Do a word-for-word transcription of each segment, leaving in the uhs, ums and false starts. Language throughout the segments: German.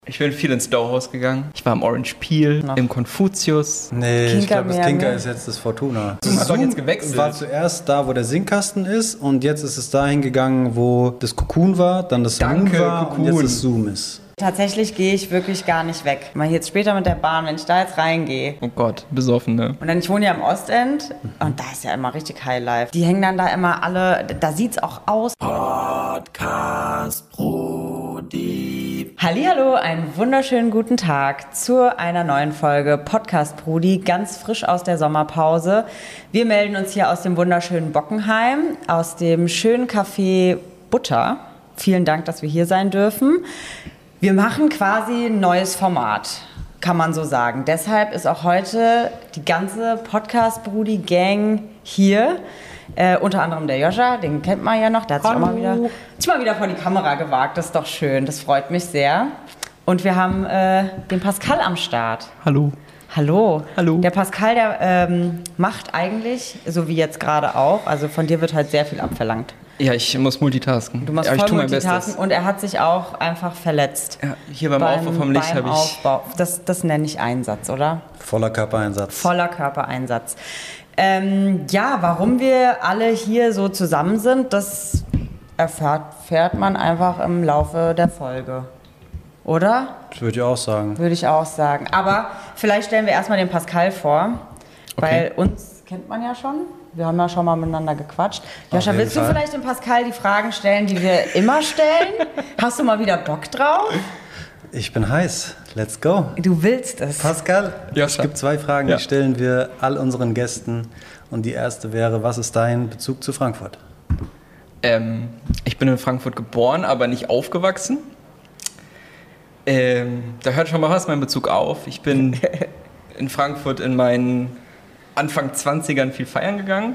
Ich bin viel ins Stauhaus gegangen. Ich war im Orange Peel, no. im Konfuzius. Nee, Kinker ich glaube, das mehr, Kinker ne? ist jetzt das Fortuna. Das Das hat jetzt gewechselt. war zuerst da, wo der Singkasten ist, und jetzt ist es dahin gegangen, wo das Cocoon war, dann das Danke, Zoom war Cocoon. und jetzt das Zoom ist. Tatsächlich gehe ich wirklich gar nicht weg. Mal jetzt später mit der Bahn, wenn ich da jetzt reingehe. Oh Gott, besoffen, ne? Und dann, ich wohne ja im Ostend und da ist ja immer richtig Highlife. Die hängen dann da immer alle, da sieht's auch aus. Podcast Brudi. Hallihallo, einen wunderschönen guten Tag zu einer neuen Folge Podcast Brudi, ganz frisch aus der Sommerpause. Wir melden uns hier aus dem wunderschönen Bockenheim, aus dem schönen Café Butter. Vielen Dank, dass wir hier sein dürfen. Wir machen quasi ein neues Format, kann man so sagen. Deshalb ist auch heute die ganze Podcast-Brudi-Gang hier. Äh, unter anderem der Joscha, den kennt man ja noch. Der hat sich auch mal wieder, sich mal wieder vor die Kamera gewagt. Das ist doch schön, das freut mich sehr. Und wir haben äh, den Pascal am Start. Hallo. Hallo. Hallo. Der Pascal, der ähm, macht eigentlich, so wie jetzt gerade auch, also von dir wird halt sehr viel abverlangt. Ja, ich muss multitasken. Du machst ja, voll ich tue mein Multitasken Bestes. und er hat sich auch einfach verletzt. Ja, hier beim, Aufbau vom Licht habe ich... Aufbau. Das, das nenne ich Einsatz, oder? Voller Körpereinsatz. Voller Körpereinsatz. Ähm, ja, warum wir alle hier so zusammen sind, das erfährt, erfährt man einfach im Laufe der Folge. Oder? Das würde ich auch sagen. Würde ich auch sagen. Aber vielleicht stellen wir erstmal den Pascal vor, Okay. weil uns kennt man ja schon. Wir haben ja schon mal miteinander gequatscht. Joscha, jeden willst du Fall. vielleicht dem Pascal die Fragen stellen, die wir immer stellen? Hast du mal wieder Bock drauf? Ich bin heiß. Let's go. Du willst es. Pascal, Ja, es gibt zwei Fragen, Ja. die stellen wir all unseren Gästen. Und die erste wäre, was ist dein Bezug zu Frankfurt? Ähm, ich bin in Frankfurt geboren, aber nicht aufgewachsen. Ähm, da hört schon mal was mein Bezug auf. Ich bin in Frankfurt in meinen Anfang zwanzigern viel feiern gegangen.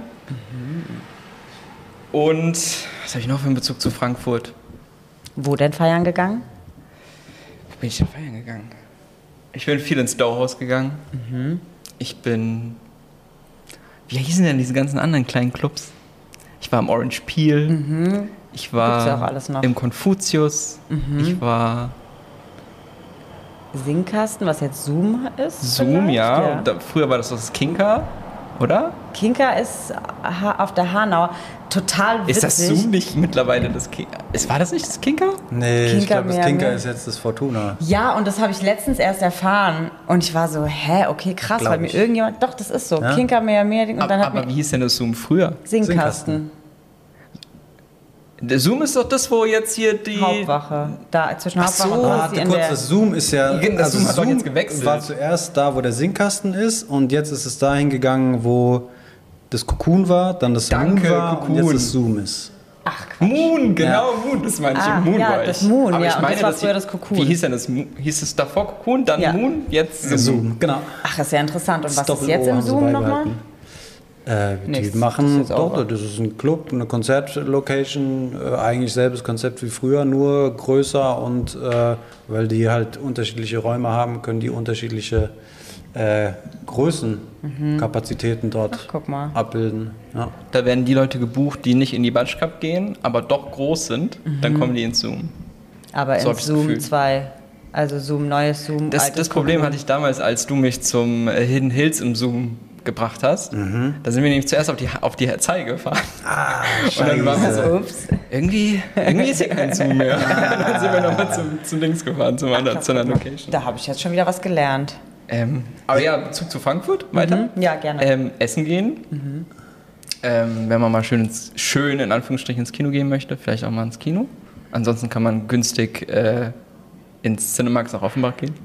Und was habe ich noch für einen Bezug zu Frankfurt? Wo denn feiern gegangen? Wo bin ich denn feiern gegangen? Ich bin viel ins Stauhaus gegangen. Ich bin... Wie hießen denn diese ganzen anderen kleinen Clubs? Ich war im Orange Peel. Ich Gibt's ja auch war alles noch. im Konfuzius. Ich war... Singkasten, was jetzt Zoom ist? Zoom, vielleicht? ja. Und da, früher war das das Kinker, oder? Kinker ist ha- auf der Hanau. Total witzig. Ist das Zoom nicht mittlerweile das Kinker? War das nicht das Kinker? Nee, Kinker ich glaube, das mehr, Kinker ne? ist jetzt das Fortuna. Ja, und das habe ich letztens erst erfahren. Und ich war so, hä, okay, krass, Glaub weil mir ich. irgendjemand, doch, das ist so. Ja? Kinker mehr, mehr. Und Aber, dann hat aber mir wie hieß denn das Zoom früher? Singkasten. Singkasten. Der Zoom ist doch das, wo jetzt hier die... Hauptwache. Da zwischen Ach Hauptwache so, und Kurs, Warte die in kurz, der... das Zoom ist ja... Ja, das Zoom hat doch jetzt gewechselt. war zuerst da, wo der Singkasten ist, und jetzt ist es dahin gegangen, wo das Cocoon war, dann das Danke, Moon war Cocoon. und jetzt das Zoom ist. Ach, Quatsch. Moon, genau, Moon, das meine ich. Ah, Moon ja, war ich. das Moon, Aber ja, ich und meine, das war dass früher die- das Cocoon. Wie hieß denn das? Mo- Hieß es davor Cocoon, dann Ja. Moon, jetzt Zoom? Zoom, genau. Ach, ist ja interessant. Und was ist Doppel-O jetzt im haben sie Zoom nochmal? beibehalten. Äh, die Nichts, das machen, ist jetzt doch, over. das ist ein Club, eine Konzertlocation, äh, eigentlich selbes Konzept wie früher, nur größer, und äh, weil die halt unterschiedliche Räume haben, können die unterschiedliche äh, Größen, Kapazitäten dort Ach, guck mal. abbilden. Ja. Da werden die Leute gebucht, die nicht in die Batsch Cup gehen, aber doch groß sind. Dann kommen die ins Zoom. Aber So in hab ich's Zoom Gefühl. zwei. Also Zoom, neues Zoom, Das, altes das Problem Cocoon. hatte ich damals, als du mich zum äh, Hidden Hills im Zoom gebracht hast. Da sind wir nämlich zuerst auf die, auf die Zeige gefahren. Ah, Und dann waren wir so, Ups. irgendwie, irgendwie ist hier kein Zoom mehr. Dann sind wir nochmal zum, zum Dings gefahren, zum anderen, zu einer Location. Da habe ich jetzt schon wieder was gelernt. Ähm, aber ja, Bezug zu Frankfurt, weiter. Mhm, ja, gerne. Ähm, essen gehen. Ähm, wenn man mal schön, ins, schön in Anführungsstrichen ins Kino gehen möchte, vielleicht auch mal ins Kino. Ansonsten kann man günstig äh, ins Cinemax nach Offenbach gehen.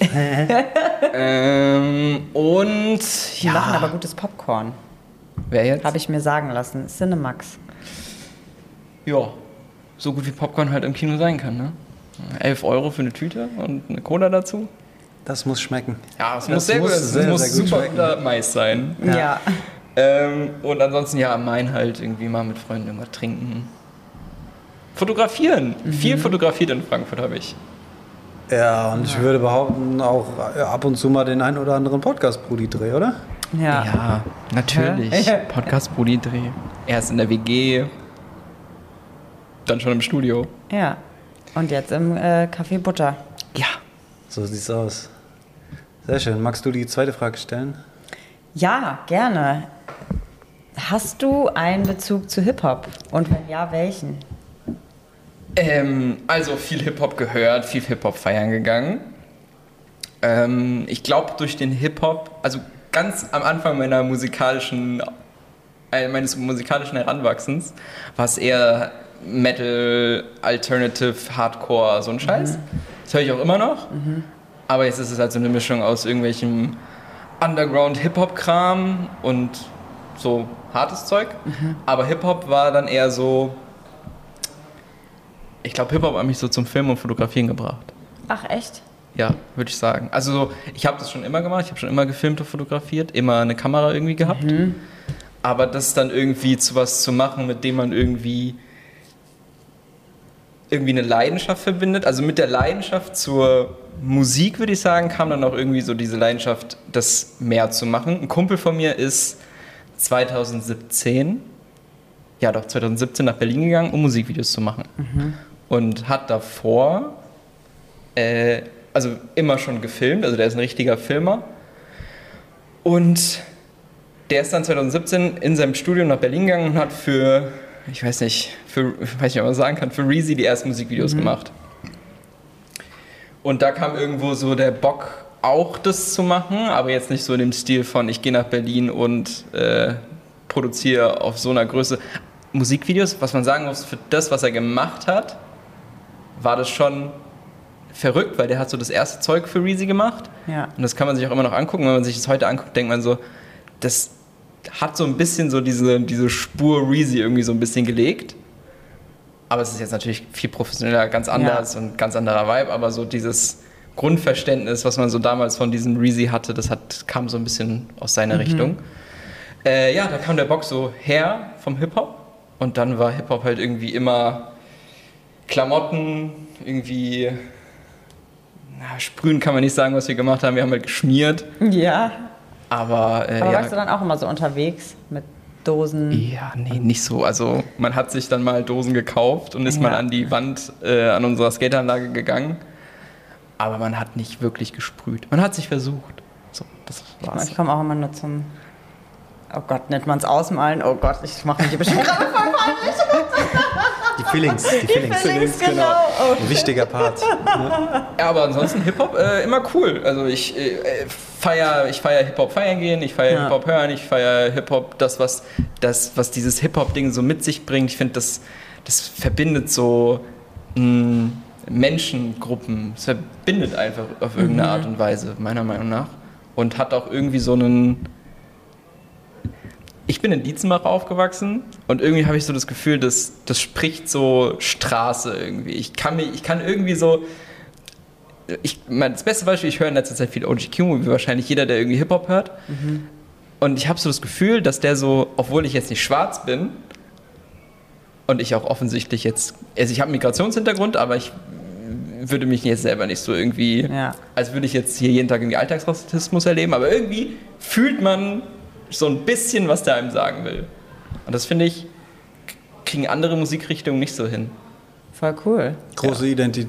ähm, und Die ja, machen aber gutes Popcorn. wer jetzt? Habe ich mir sagen lassen. Cinemax. Ja, so gut wie Popcorn halt im Kino sein kann, ne? elf Euro für eine Tüte und eine Cola dazu. das muss schmecken. Ja, es Das muss sehr muss gut, es sehr, muss sehr gut super schmecken. unter Mais sein. Ja. Ähm, und ansonsten ja am Main halt irgendwie mal mit Freunden irgendwas trinken. Fotografieren. Viel fotografiert in Frankfurt habe ich. Ja, und ich würde behaupten, auch äh, ab und zu mal den ein oder anderen Podcast-Brudi-Dreh, oder? Ja. Ja, natürlich. Hä? Podcast-Brudi-Dreh. Erst in der W G, dann schon im Studio. Ja. Und jetzt im äh, Café Butter. Ja. So sieht's aus. Sehr schön. Magst du die zweite Frage stellen? Ja, gerne. Hast du einen Bezug zu Hip-Hop? Und wenn ja, welchen? Ähm, also viel Hip-Hop gehört, viel Hip-Hop feiern gegangen. Ähm, ich glaube durch den Hip-Hop, also ganz am Anfang meiner musikalischen, äh, meines musikalischen Heranwachsens, war es eher Metal, Alternative, Hardcore, so ein Scheiß. Mhm. Das höre ich auch immer noch. Mhm. Aber jetzt ist es halt so eine Mischung aus irgendwelchem Underground-Hip-Hop-Kram und so hartes Zeug. Mhm. Aber Hip-Hop war dann eher so, ich glaube, Hip-Hop hat mich so zum Filmen und Fotografieren gebracht. Ach, echt? Ja, würde ich sagen. Also so, ich habe das schon immer gemacht, ich habe schon immer gefilmt und fotografiert, immer eine Kamera irgendwie gehabt. Mhm. Aber das dann irgendwie zu was zu machen, mit dem man irgendwie irgendwie eine Leidenschaft verbindet. Also mit der Leidenschaft zur Musik, würde ich sagen, kam dann auch irgendwie so diese Leidenschaft, das mehr zu machen. Ein Kumpel von mir ist zwanzig siebzehn, ja doch, zwanzig siebzehn nach Berlin gegangen, um Musikvideos zu machen. Mhm. Und hat davor, äh, also immer schon gefilmt, also der ist ein richtiger Filmer. Und der ist dann zwanzig siebzehn in seinem Studium nach Berlin gegangen und hat für, ich weiß nicht, für, ich weiß nicht, ob man sagen kann, für Reezy die ersten Musikvideos mhm. gemacht. Und da kam irgendwo so der Bock, auch das zu machen, aber jetzt nicht so in dem Stil von, ich gehe nach Berlin und äh, produziere auf so einer Größe Musikvideos. Was man sagen muss, für das, was er gemacht hat, war das schon verrückt, weil der hat so das erste Zeug für Reezy gemacht. Ja. Und das kann man sich auch immer noch angucken. Wenn man sich das heute anguckt, denkt man so, das hat so ein bisschen so diese, diese Spur Reezy irgendwie so ein bisschen gelegt. Aber es ist jetzt natürlich viel professioneller, ganz anders ja. und ganz anderer Vibe. Aber so dieses Grundverständnis, was man so damals von diesem Reezy hatte, das hat, kam so ein bisschen aus seiner mhm. Richtung. Äh, ja, da kam der Bock so her vom Hip-Hop. Und dann war Hip-Hop halt irgendwie immer Klamotten, irgendwie... Na, sprühen kann man nicht sagen, was wir gemacht haben. Wir haben halt geschmiert. Ja. Aber, äh, Aber ja. warst du dann auch immer so unterwegs mit Dosen? Ja, nee, nicht so. Also man hat sich dann mal Dosen gekauft und ist ja. mal an die Wand äh, an unserer Skateanlage gegangen. Aber man hat nicht wirklich gesprüht. Man hat sich versucht. So, das war's. Ich komme auch immer nur zum... Oh Gott, nennt man es ausmalen? Oh Gott, ich mache mich hier bestimmt gerade voll peinlich. Die Feelings, die, die Feelings. Feelings, genau. genau. Oh. Ein wichtiger Part. Ja, ja aber ansonsten Hip-Hop äh, immer cool. Also ich äh, feiere ich feier Hip-Hop feiern gehen, ich feiere ja. Hip-Hop hören, ich feiere Hip-Hop, das was, das, was dieses Hip-Hop-Ding so mit sich bringt. Ich finde, das, das verbindet so mh, Menschengruppen. Es verbindet einfach auf irgendeine mhm. Art und Weise, meiner Meinung nach. Und hat auch irgendwie so einen... Ich bin in Dietzenbach aufgewachsen und irgendwie habe ich so das Gefühl, dass das spricht so Straße irgendwie. Ich kann, mich, ich kann irgendwie so... Ich, mein, das beste Beispiel, ich höre in letzter Zeit viel O G Q, wie wahrscheinlich jeder, der irgendwie Hip-Hop hört. Mhm. Und ich habe so das Gefühl, dass der so, obwohl ich jetzt nicht schwarz bin und ich auch offensichtlich jetzt... Also ich habe einen Migrationshintergrund, aber ich würde mich jetzt selber nicht so irgendwie... Ja. Als würde ich jetzt hier jeden Tag irgendwie Alltagsrassismus erleben, aber irgendwie fühlt man... so ein bisschen, was der einem sagen will. Und das, finde ich, kriegen andere Musikrichtungen nicht so hin. Voll cool. Große ja. Identif-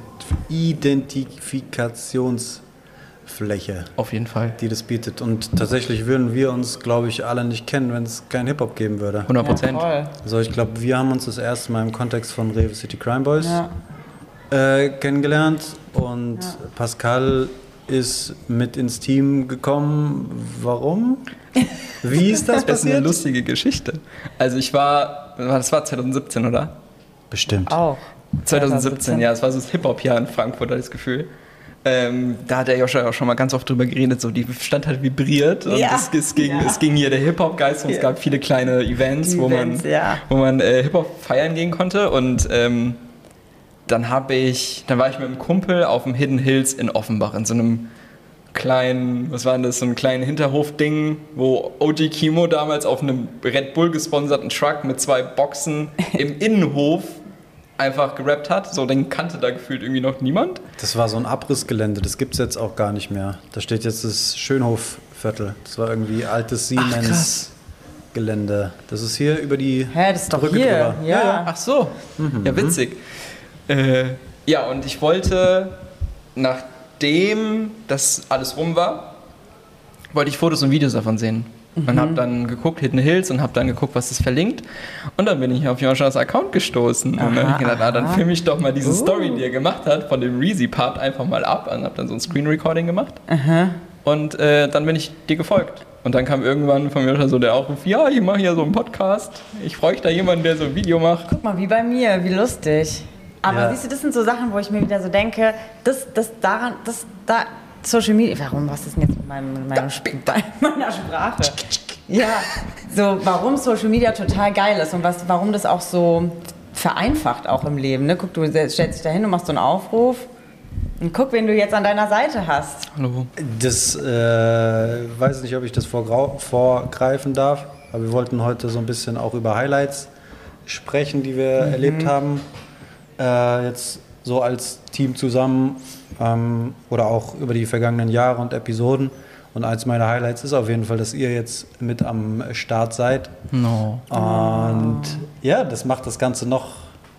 Identifikationsfläche. Auf jeden Fall. Die das bietet. Und tatsächlich würden wir uns, glaube ich, alle nicht kennen, wenn es keinen Hip-Hop geben würde. hundert Prozent. Ja, also ich glaube, wir haben uns das erste Mal im Kontext von Rewe City Crime Boys ja. äh, kennengelernt. Und ja. Pascal ist mit ins Team gekommen. Warum? Wie ist das passiert? Das ist eine lustige Geschichte. Also ich war, das war zwanzig siebzehn, oder? Bestimmt. Auch. zwanzig siebzehn, ja, es war so das Hip-Hop-Jahr in Frankfurt, hatte ich das Gefühl. Ähm, da hat der Joscha auch schon mal ganz oft drüber geredet, so die Stadt hat vibriert und ja. es, es, ging, ja. es ging hier der Hip-Hop-Geist und ja. es gab viele kleine Events, die wo Events, man, ja. wo man äh, Hip-Hop feiern gehen konnte und ähm, dann habe ich, dann war ich mit einem Kumpel auf dem Hidden Hills in Offenbach in so einem kleinen, was war denn das, so ein kleines Hinterhof-Ding, wo O G Kimo damals auf einem Red Bull gesponserten Truck mit zwei Boxen im Innenhof einfach gerappt hat. So, den kannte da gefühlt irgendwie noch niemand. Das war so ein Abrissgelände, das gibt es jetzt auch gar nicht mehr. Da steht jetzt das Schönhofviertel. Das war irgendwie altes Siemens-Gelände. Das ist hier über die Hä, das ist doch Brücke hier. drüber. Ja. Ja. Ach so, mhm. ja witzig. Äh, ja, und ich wollte nach nachdem das alles rum war, wollte ich Fotos und Videos davon sehen. Mhm. Und habe dann geguckt, Hidden Hills, und habe dann geguckt, was das verlinkt. Und dann bin ich auf Joschas Account gestoßen. Aha, und dann habe ich gedacht, ah, dann filme ich doch mal diese uh. Story, die er gemacht hat, von dem Reezy-Part einfach mal ab. Und habe dann so ein Screen-Recording gemacht. Aha. Und äh, dann bin ich dir gefolgt. Und dann kam irgendwann von Joscha so der Aufruf, ja, ich mache hier so einen Podcast. Ich freue mich da jemanden, der so ein Video macht. Guck mal, wie bei mir, wie lustig. Aber ja. Siehst du, das sind so Sachen, wo ich mir wieder so denke, das, das daran, das da... Social Media, warum, was ist denn jetzt mit, meinem, mit meinem Sp- meiner Sprache? Ja, so, warum Social Media total geil ist und was, warum das auch so vereinfacht auch im Leben. Ne? Guck, du stellst dich da hin und machst so einen Aufruf und guck, wen du jetzt an deiner Seite hast. Hallo. Das, äh, weiß nicht, ob ich das vorgrau- vorgreifen darf, aber wir wollten heute so ein bisschen auch über Highlights sprechen, die wir mhm. erlebt haben. Äh, jetzt so als Team zusammen. Ähm, oder auch über die vergangenen Jahre und Episoden. Und eins meiner Highlights ist auf jeden Fall, dass ihr jetzt mit am Start seid. No. Und ja, das macht das Ganze noch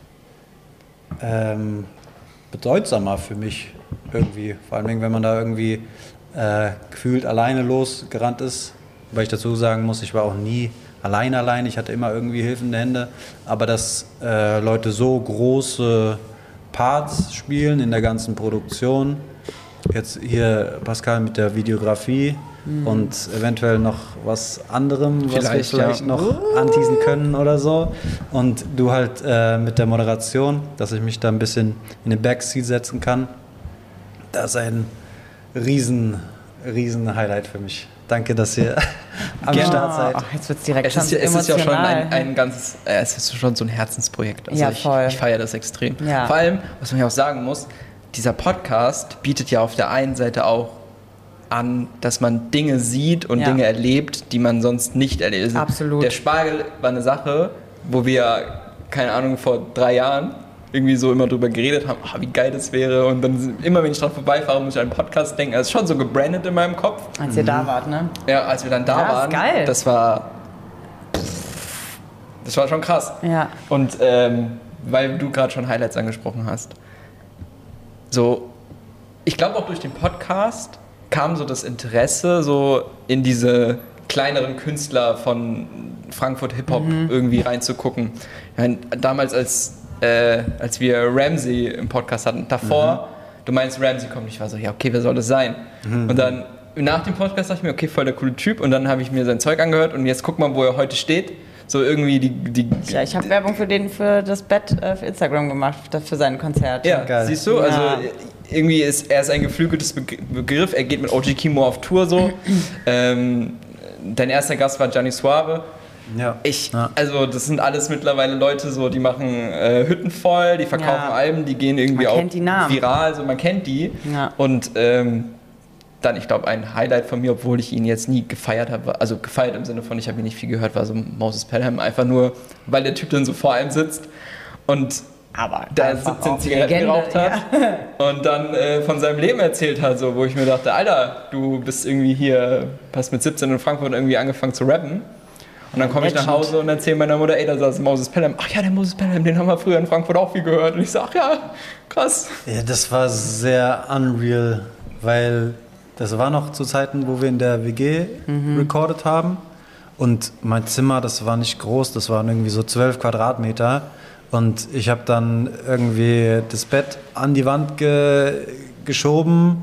ähm, bedeutsamer für mich irgendwie. Vor allem, wenn man da irgendwie äh, gefühlt alleine losgerannt ist. Weil ich dazu sagen muss, ich war auch nie allein allein. Ich hatte immer irgendwie hilfende Hände. Aber dass äh, Leute so große Parts spielen in der ganzen Produktion. Jetzt hier Pascal mit der Videografie mhm. und eventuell noch was anderem, was vielleicht, wir vielleicht ja. noch uh. anteasen können oder so. Und du halt äh, mit der Moderation, dass ich mich da ein bisschen in den Backseat setzen kann. Das ist ein riesen, riesen Highlight für mich. Danke, dass ihr am genau. Start seid. Ach, jetzt wird es direkt es ist, es ist ja schon ein, ein ganzes, äh, es ist schon so ein Herzensprojekt. Also ja, ich, voll. ich feiere das extrem. Ja. Vor allem, was man ja auch sagen muss, dieser Podcast bietet ja auf der einen Seite auch an, dass man Dinge sieht und ja. Dinge erlebt, die man sonst nicht erlebt. Also absolut. Der Spargel war eine Sache, wo wir, keine Ahnung, vor drei Jahren irgendwie so immer drüber geredet haben, oh, wie geil das wäre, und dann immer, wenn ich dran vorbeifahre, muss ich an einen Podcast denken. Also schon so gebrandet in meinem Kopf. Als ihr mhm. da wart, ne? Ja, als wir dann da ja, waren, geil. das war das war schon krass. Ja. Und ähm, weil du gerade schon Highlights angesprochen hast, so, ich glaube auch durch den Podcast kam so das Interesse so in diese kleineren Künstler von Frankfurt Hip-Hop mhm. irgendwie reinzugucken. Ich meine, damals als Äh, als wir Ramsey im Podcast hatten, davor, mhm. du meinst, Ramsey kommt, ich war so, ja, okay, wer soll das sein? Mhm. Und dann nach dem Podcast dachte ich mir, okay, voll der coole Typ, und dann habe ich mir sein Zeug angehört und jetzt guck mal, wo er heute steht. So irgendwie die... die ja, ich habe Werbung für den, für das Bett äh, für Instagram gemacht, für sein Konzert. Ja, geil. Siehst du, also ja. irgendwie ist er ist ein geflügeltes Begriff, er geht mit O G Kimo auf Tour so. ähm, dein erster Gast war Gianni Suave. Ja. Ich, also das sind alles mittlerweile Leute, so, die machen äh, Hütten voll, die verkaufen ja. Alben, die gehen irgendwie man auch viral, so, man kennt die. Ja. Und ähm, dann, ich glaube, ein Highlight von mir, obwohl ich ihn jetzt nie gefeiert habe, also gefeiert im Sinne von, ich habe ihn nicht viel gehört, war so Moses Pelham, einfach nur, weil der Typ dann so vor einem sitzt und aber da siebzehn Zigaretten Legende, geraucht hat ja. und dann äh, von seinem Leben erzählt hat, so, wo ich mir dachte, Alter, du bist irgendwie hier, hast mit siebzehn in Frankfurt irgendwie angefangen zu rappen. Und dann komme ich nach Hause und erzähle meiner Mutter, ey, da saß Moses Pelham. Ach ja, der Moses Pelham, den haben wir früher in Frankfurt auch viel gehört. Und ich sage, ach ja, krass. Ja, das war sehr unreal, weil das war noch zu Zeiten, wo wir in der W G mhm. recorded haben. Und mein Zimmer, das war nicht groß, das waren irgendwie so zwölf Quadratmeter. Und ich habe dann irgendwie das Bett an die Wand ge- geschoben,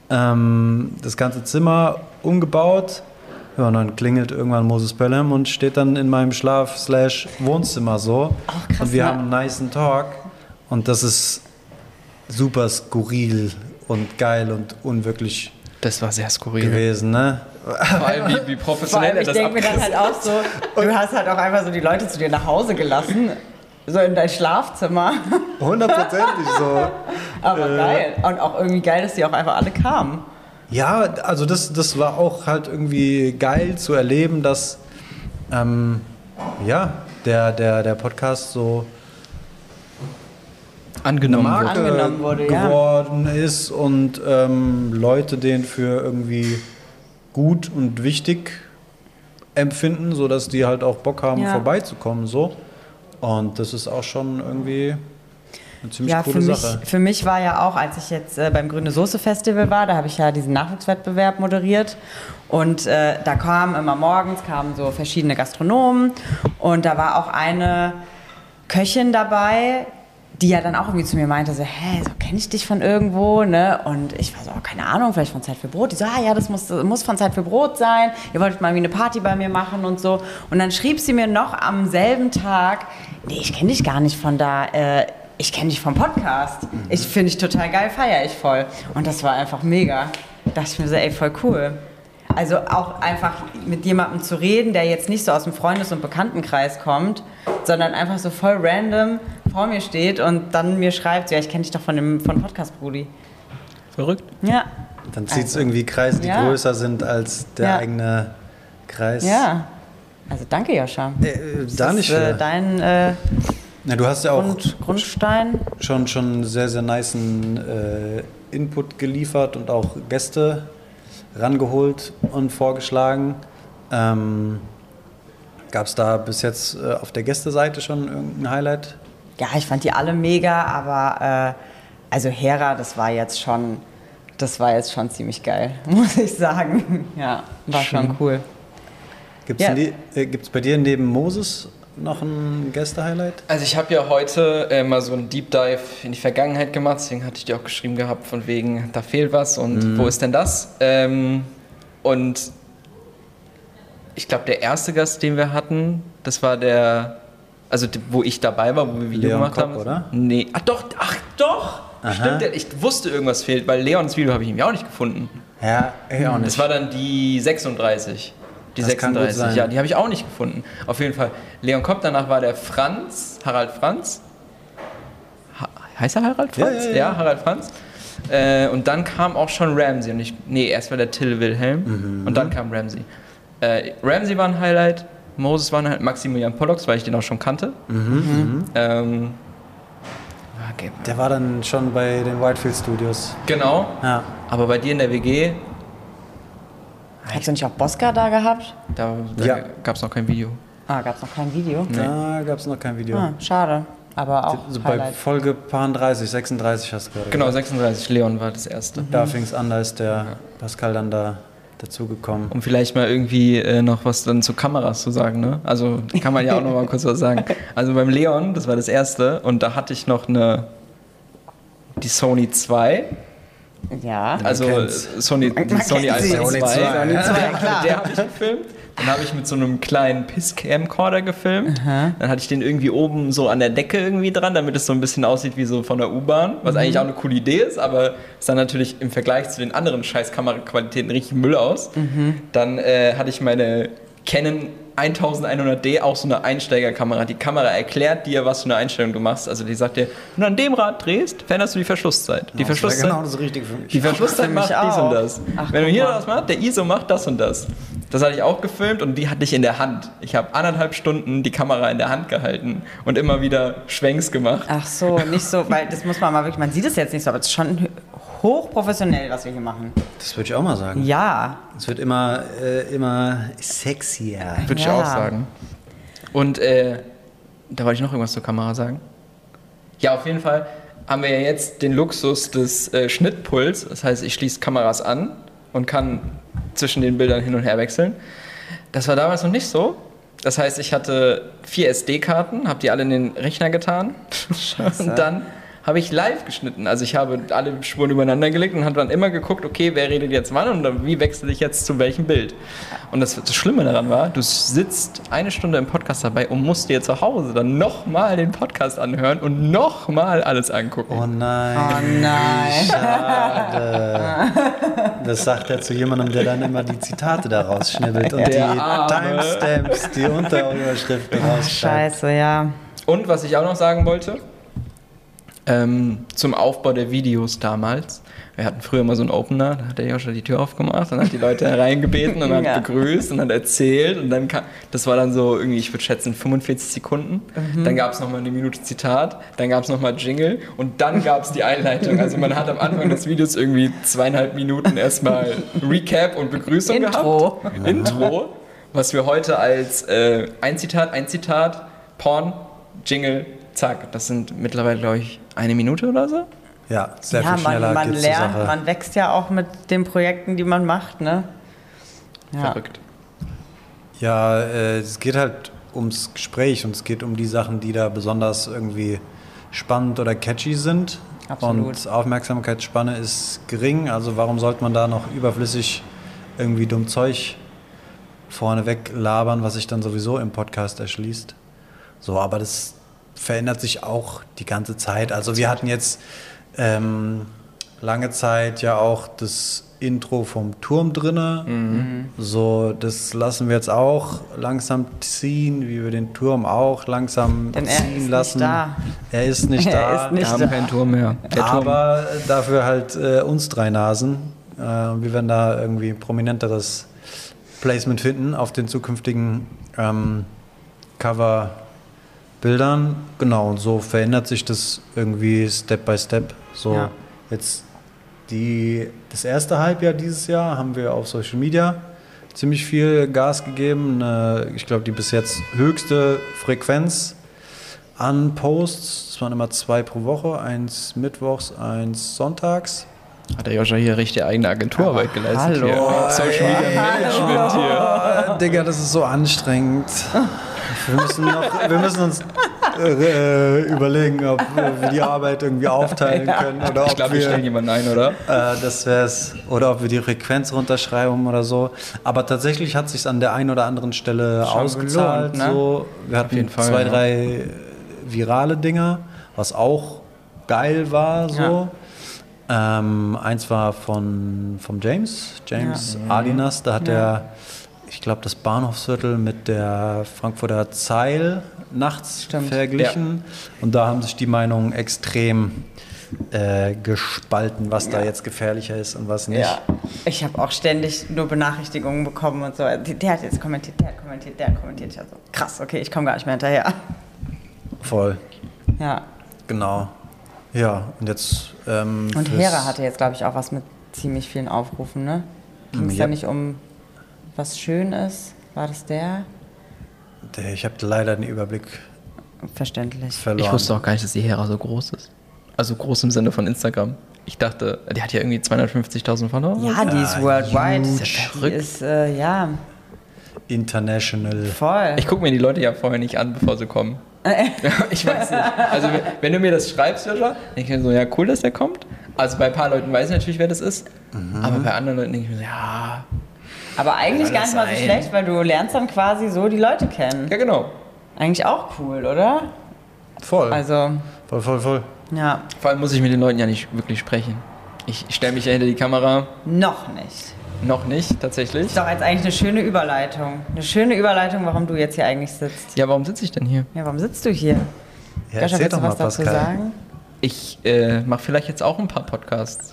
ähm, das ganze Zimmer umgebaut. Ja, und dann klingelt irgendwann Moses Pelham und steht dann in meinem Schlaf-Wohnzimmer so. Ach, krass, und wir ne? haben einen nicen Talk. Und das ist super skurril und geil und unwirklich das war sehr skurril gewesen, ne? Vor allem, wie, wie professionell er das ich denke mir dann halt auch so, du hast halt auch einfach so die Leute zu dir nach Hause gelassen, so in dein Schlafzimmer. Hundertprozentig so. Aber äh, geil. Und auch irgendwie geil, dass die auch einfach alle kamen. Ja, also das, das war auch halt irgendwie geil zu erleben, dass ähm, ja, der, der, der Podcast so angenommen, eine Marke angenommen wurde, geworden ja. ist und ähm, Leute den für irgendwie gut und wichtig empfinden, sodass die halt auch Bock haben, ja. vorbeizukommen. So. Und das ist auch schon irgendwie Eine ziemlich Ja, coole für mich, Sache. für mich war ja auch, als ich jetzt äh, beim Grüne Soße Festival war, da habe ich ja diesen Nachwuchswettbewerb moderiert und äh, da kamen immer morgens kamen so verschiedene Gastronomen und da war auch eine Köchin dabei, die ja dann auch irgendwie zu mir meinte, so, hä, so kenne ich dich von irgendwo, ne? Und ich war so, oh, keine Ahnung, vielleicht von Zeit für Brot. Die so, ah ja, das muss, das muss von Zeit für Brot sein. Ihr wolltet mal wie eine Party bei mir machen und so. Und dann schrieb sie mir noch am selben Tag, nee, ich kenne dich gar nicht von da, äh, ich kenne dich vom Podcast. Mhm. Ich finde dich total geil, feiere ich voll. Und das war einfach mega. Da dachte ich mir so, ey, voll cool. Also auch einfach mit jemandem zu reden, der jetzt nicht so aus dem Freundes- und Bekanntenkreis kommt, sondern einfach so voll random vor mir steht und dann mir schreibt, ja, ich kenne dich doch von dem von Podcast Brudi. Verrückt. Ja. Dann zieht es Also, irgendwie Kreise, die ja. größer sind als der Ja. eigene Kreis. Ja. Also danke, Joscha. Äh, äh, da Das nicht ist äh, für. dein äh, Na, du hast ja auch Grund, Grundstein. schon, schon sehr, sehr nicen äh, Input geliefert und auch Gäste rangeholt und vorgeschlagen. Ähm, Gab es da bis jetzt äh, auf der Gästeseite schon irgendein Highlight? Ja, ich fand die alle mega, aber äh, also Hera, das war jetzt schon, das war jetzt schon ziemlich geil, muss ich sagen. Ja, war Schön. schon cool. Gibt es Ja. äh, bei dir neben Moses noch ein Gäste-Highlight? Also ich habe ja heute äh, mal so einen Deep Dive in die Vergangenheit gemacht, deswegen hatte ich dir auch geschrieben gehabt, von wegen, da fehlt was und Mhm. wo ist denn das? Ähm, und ich glaube, der erste Gast, den wir hatten, das war der, also d- wo ich dabei war, wo wir Video Leon gemacht Kopp, haben. oder? Nee, ach doch, ach doch! Aha. Stimmt, der- ich wusste, irgendwas fehlt, weil Leons Video habe ich ihm ja auch nicht gefunden. Ja, ich auch nicht. Das war dann die sechsunddreißig. Die Das kann gut sechsunddreißig, sein. ja, die habe ich auch nicht gefunden. Auf jeden Fall. Leon Kopp, danach war der Franz, Harald Franz. Ha heißt er Harald Ja, Franz? ja, ja. Harald Franz. Äh, und dann kam auch schon Ramsey. Und ich, nee, erst war der Till Wilhelm Mhm. und dann kam Ramsey. Äh, Ramsey war ein Highlight, Moses war ein Highlight, Maximilian Pollux, weil ich den auch schon kannte. Mhm. Ähm, okay. Der war dann schon bei den Whitefield Studios. Genau, Ja. aber bei dir in der W G, Hast du nicht auch Bosca da gehabt? da, da Ja. gab es noch kein Video. Ah, gab es noch kein Video? Da gab es noch kein Video. Ah, schade. Aber auch So bei Highlight. Folge paar dreißig, sechsunddreißig hast du gerade Genau, gesagt. sechsunddreißig, Leon war das erste. Da fing es an, da ist der Pascal dann da dazugekommen. Um vielleicht mal irgendwie äh, noch was dann zu Kameras zu sagen, ne? Also kann man ja auch noch mal kurz was sagen. Also beim Leon, das war das erste, und da hatte ich noch eine, die Sony zwei, Ja. also kennt's. Sony, die Man Sony kennt sie. Alpha Sony zwei. zwei, Sony zwei, Mit klar. der habe ich gefilmt. Dann habe ich mit so einem kleinen Piss-Camcorder gefilmt. Dann hatte ich den irgendwie oben so an der Decke irgendwie dran, damit es so ein bisschen aussieht wie so von der U-Bahn, was eigentlich auch eine coole Idee ist, aber es sah natürlich im Vergleich zu den anderen scheiß Kameraqualitäten richtig Müll aus. Dann äh, hatte ich meine Canon elfhundert D, auch so eine Einsteigerkamera. Die Kamera erklärt dir, was für eine Einstellung du machst. Also die sagt dir, wenn du an dem Rad drehst, veränderst du die Verschlusszeit. Die Das wäre Verschlusszeit genau das Richtige für mich. die Verschlusszeit Für mich macht dies auch. und das. Ach, Wenn du guck hier mal. das machst, der I S O macht das und das. Das hatte ich auch gefilmt und die hatte ich in der Hand. Ich habe anderthalb Stunden die Kamera in der Hand gehalten und immer wieder Schwenks gemacht. Ach so, nicht so, weil das muss man mal wirklich, man sieht es jetzt nicht so, aber es ist schon hochprofessionell, was wir hier machen. Das würde ich auch mal sagen. Ja. Es wird immer, äh, immer sexier. Würde ich Ja. auch sagen. Und äh, da wollte ich noch irgendwas zur Kamera sagen. Ja, auf jeden Fall haben wir ja jetzt den Luxus des äh, Schnittpuls. Das heißt, ich schließe Kameras an und kann zwischen den Bildern hin und her wechseln. Das war damals noch nicht so. Das heißt, ich hatte vier S D-Karten, habe die alle in den Rechner getan und dann habe ich live geschnitten. Also ich habe alle Spuren übereinander gelegt und habe dann immer geguckt, okay, wer redet jetzt wann und dann, wie wechsle ich jetzt zu welchem Bild. Und das, das Schlimme daran war, du sitzt eine Stunde im Podcast dabei und musst dir zu Hause dann nochmal den Podcast anhören und nochmal alles angucken. Oh nein. Oh nein. Schade. Das sagt er zu jemandem, der dann immer die Zitate da rausschnibbelt und Der die Arme. Timestamps, die Unterüberschriften rausschreibt. Scheiße, ja. Und was ich auch noch sagen wollte, ähm, zum Aufbau der Videos damals. Wir hatten früher mal so einen Opener, da hat der Joscha die Tür aufgemacht und hat die Leute hereingebeten und hat Ja. begrüßt und hat erzählt und dann kam, das war dann so irgendwie, ich würde schätzen, fünfundvierzig Sekunden. Dann gab es nochmal eine Minute Zitat, dann gab es nochmal Jingle und dann gab es die Einleitung. Also man hat am Anfang des Videos irgendwie zweieinhalb Minuten erstmal Recap und Begrüßung Intro. gehabt. Intro, was wir heute als äh, ein Zitat, ein Zitat, Porn, Jingle, zack, das sind mittlerweile, glaube ich, eine Minute oder so. Ja, sehr ja, viel schneller man, man geht's zur lernt, Sache. man wächst ja auch mit den Projekten, die man macht, ne? Ja. Verrückt. Ja, äh, es geht halt ums Gespräch und es geht um die Sachen, die da besonders irgendwie spannend oder catchy sind. Absolut. Und Aufmerksamkeitsspanne ist gering, also warum sollte man da noch überflüssig irgendwie dumm Zeug vorneweg labern, was sich dann sowieso im Podcast erschließt. So, aber das verändert sich auch die ganze Zeit. Also wir hatten jetzt ähm, lange Zeit ja auch das Intro vom Turm drinne. Mhm. So, das lassen wir jetzt auch langsam ziehen, wie wir den Turm auch langsam Denn er ziehen ist lassen. nicht da. Er ist nicht Er da. ist nicht Wir haben da. keinen Turm mehr. Der Turm. Aber dafür halt äh, uns drei Nasen. Äh, wir werden da irgendwie prominenteres Placement finden auf den zukünftigen ähm, Cover-Bildern. Genau, und so verändert sich das irgendwie Step by Step. So Ja. jetzt die, das erste Halbjahr dieses Jahr haben wir auf Social Media ziemlich viel Gas gegeben. Äh, ich glaube, die bis jetzt höchste Frequenz an Posts. Es waren immer zwei pro Woche, eins mittwochs, eins sonntags. Hat der Joscha hier richtig eigene Agenturarbeit geleistet. hallo. Hier. Social Media Management hier. Oh, Digga, das ist so anstrengend. Wir müssen, noch, wir müssen uns äh, überlegen, ob wir die Arbeit irgendwie aufteilen können oder ob Ich glaube, wir stellen wir, jemanden ein, oder? äh, das wär's, oder ob wir die Frequenz runterschreiben oder so. Aber tatsächlich hat sich an der einen oder anderen Stelle Schon ausgezahlt. gelohnt, ne? So. Wir hatten jeden Fall, zwei, ja. drei virale Dinger, was auch geil war. So. Ähm, eins war von vom James, James Adinas, da hat Ja. er, ich glaube, das Bahnhofsviertel mit der Frankfurter Zeil nachts Stimmt. verglichen. Und da haben sich die Meinungen extrem äh, gespalten, was da jetzt gefährlicher ist und was nicht. Ja, ich habe auch ständig nur Benachrichtigungen bekommen und so. Der, der hat jetzt kommentiert, der hat kommentiert, der hat kommentiert. Ich so, krass, okay, ich komme gar nicht mehr hinterher. Voll, Ja. genau. Ja, und jetzt. Ähm, Und fürs- Hera hatte jetzt, glaube ich, auch was mit ziemlich vielen Aufrufen, ne? Ging es Ja. da nicht um was schön ist? War das der? Der- Ich habe leider den Überblick Verständlich. verloren. Ich wusste auch gar nicht, dass die Hera so groß ist. Also groß im Sinne von Instagram. Ich dachte, die hat ja irgendwie zweihundertfünfzigtausend Follower. Ja, die ist worldwide. huge. Die Verrückt. ist, äh, ja, International. voll. Ich gucke mir die Leute ja vorher nicht an, bevor sie kommen. Ich weiß nicht. Also wenn- wenn du mir das schreibst, Joscha, denke ich mir so, ja cool, dass der kommt. Also bei ein paar Leuten weiß ich natürlich, wer das ist. Aber bei anderen Leuten denke ich mir so, ja, Aber eigentlich Kann gar das nicht mal so sein? schlecht, weil du lernst dann quasi so die Leute kennen. ja genau. Eigentlich auch cool, oder? Voll. Also, voll, voll, voll. ja, Vor allem muss ich mit den Leuten ja nicht wirklich sprechen. Ich stelle mich ja hinter die Kamera. noch nicht. Noch nicht, tatsächlich. Ist doch jetzt eigentlich eine schöne Überleitung. Eine schöne Überleitung, warum du jetzt hier eigentlich sitzt. Ja, warum sitze ich denn hier? Ja, warum sitzt du hier? Ja, Joscha, erzähl willst doch du mal, was dazu Pascal. sagen? Ich äh, mache vielleicht jetzt auch ein paar Podcasts.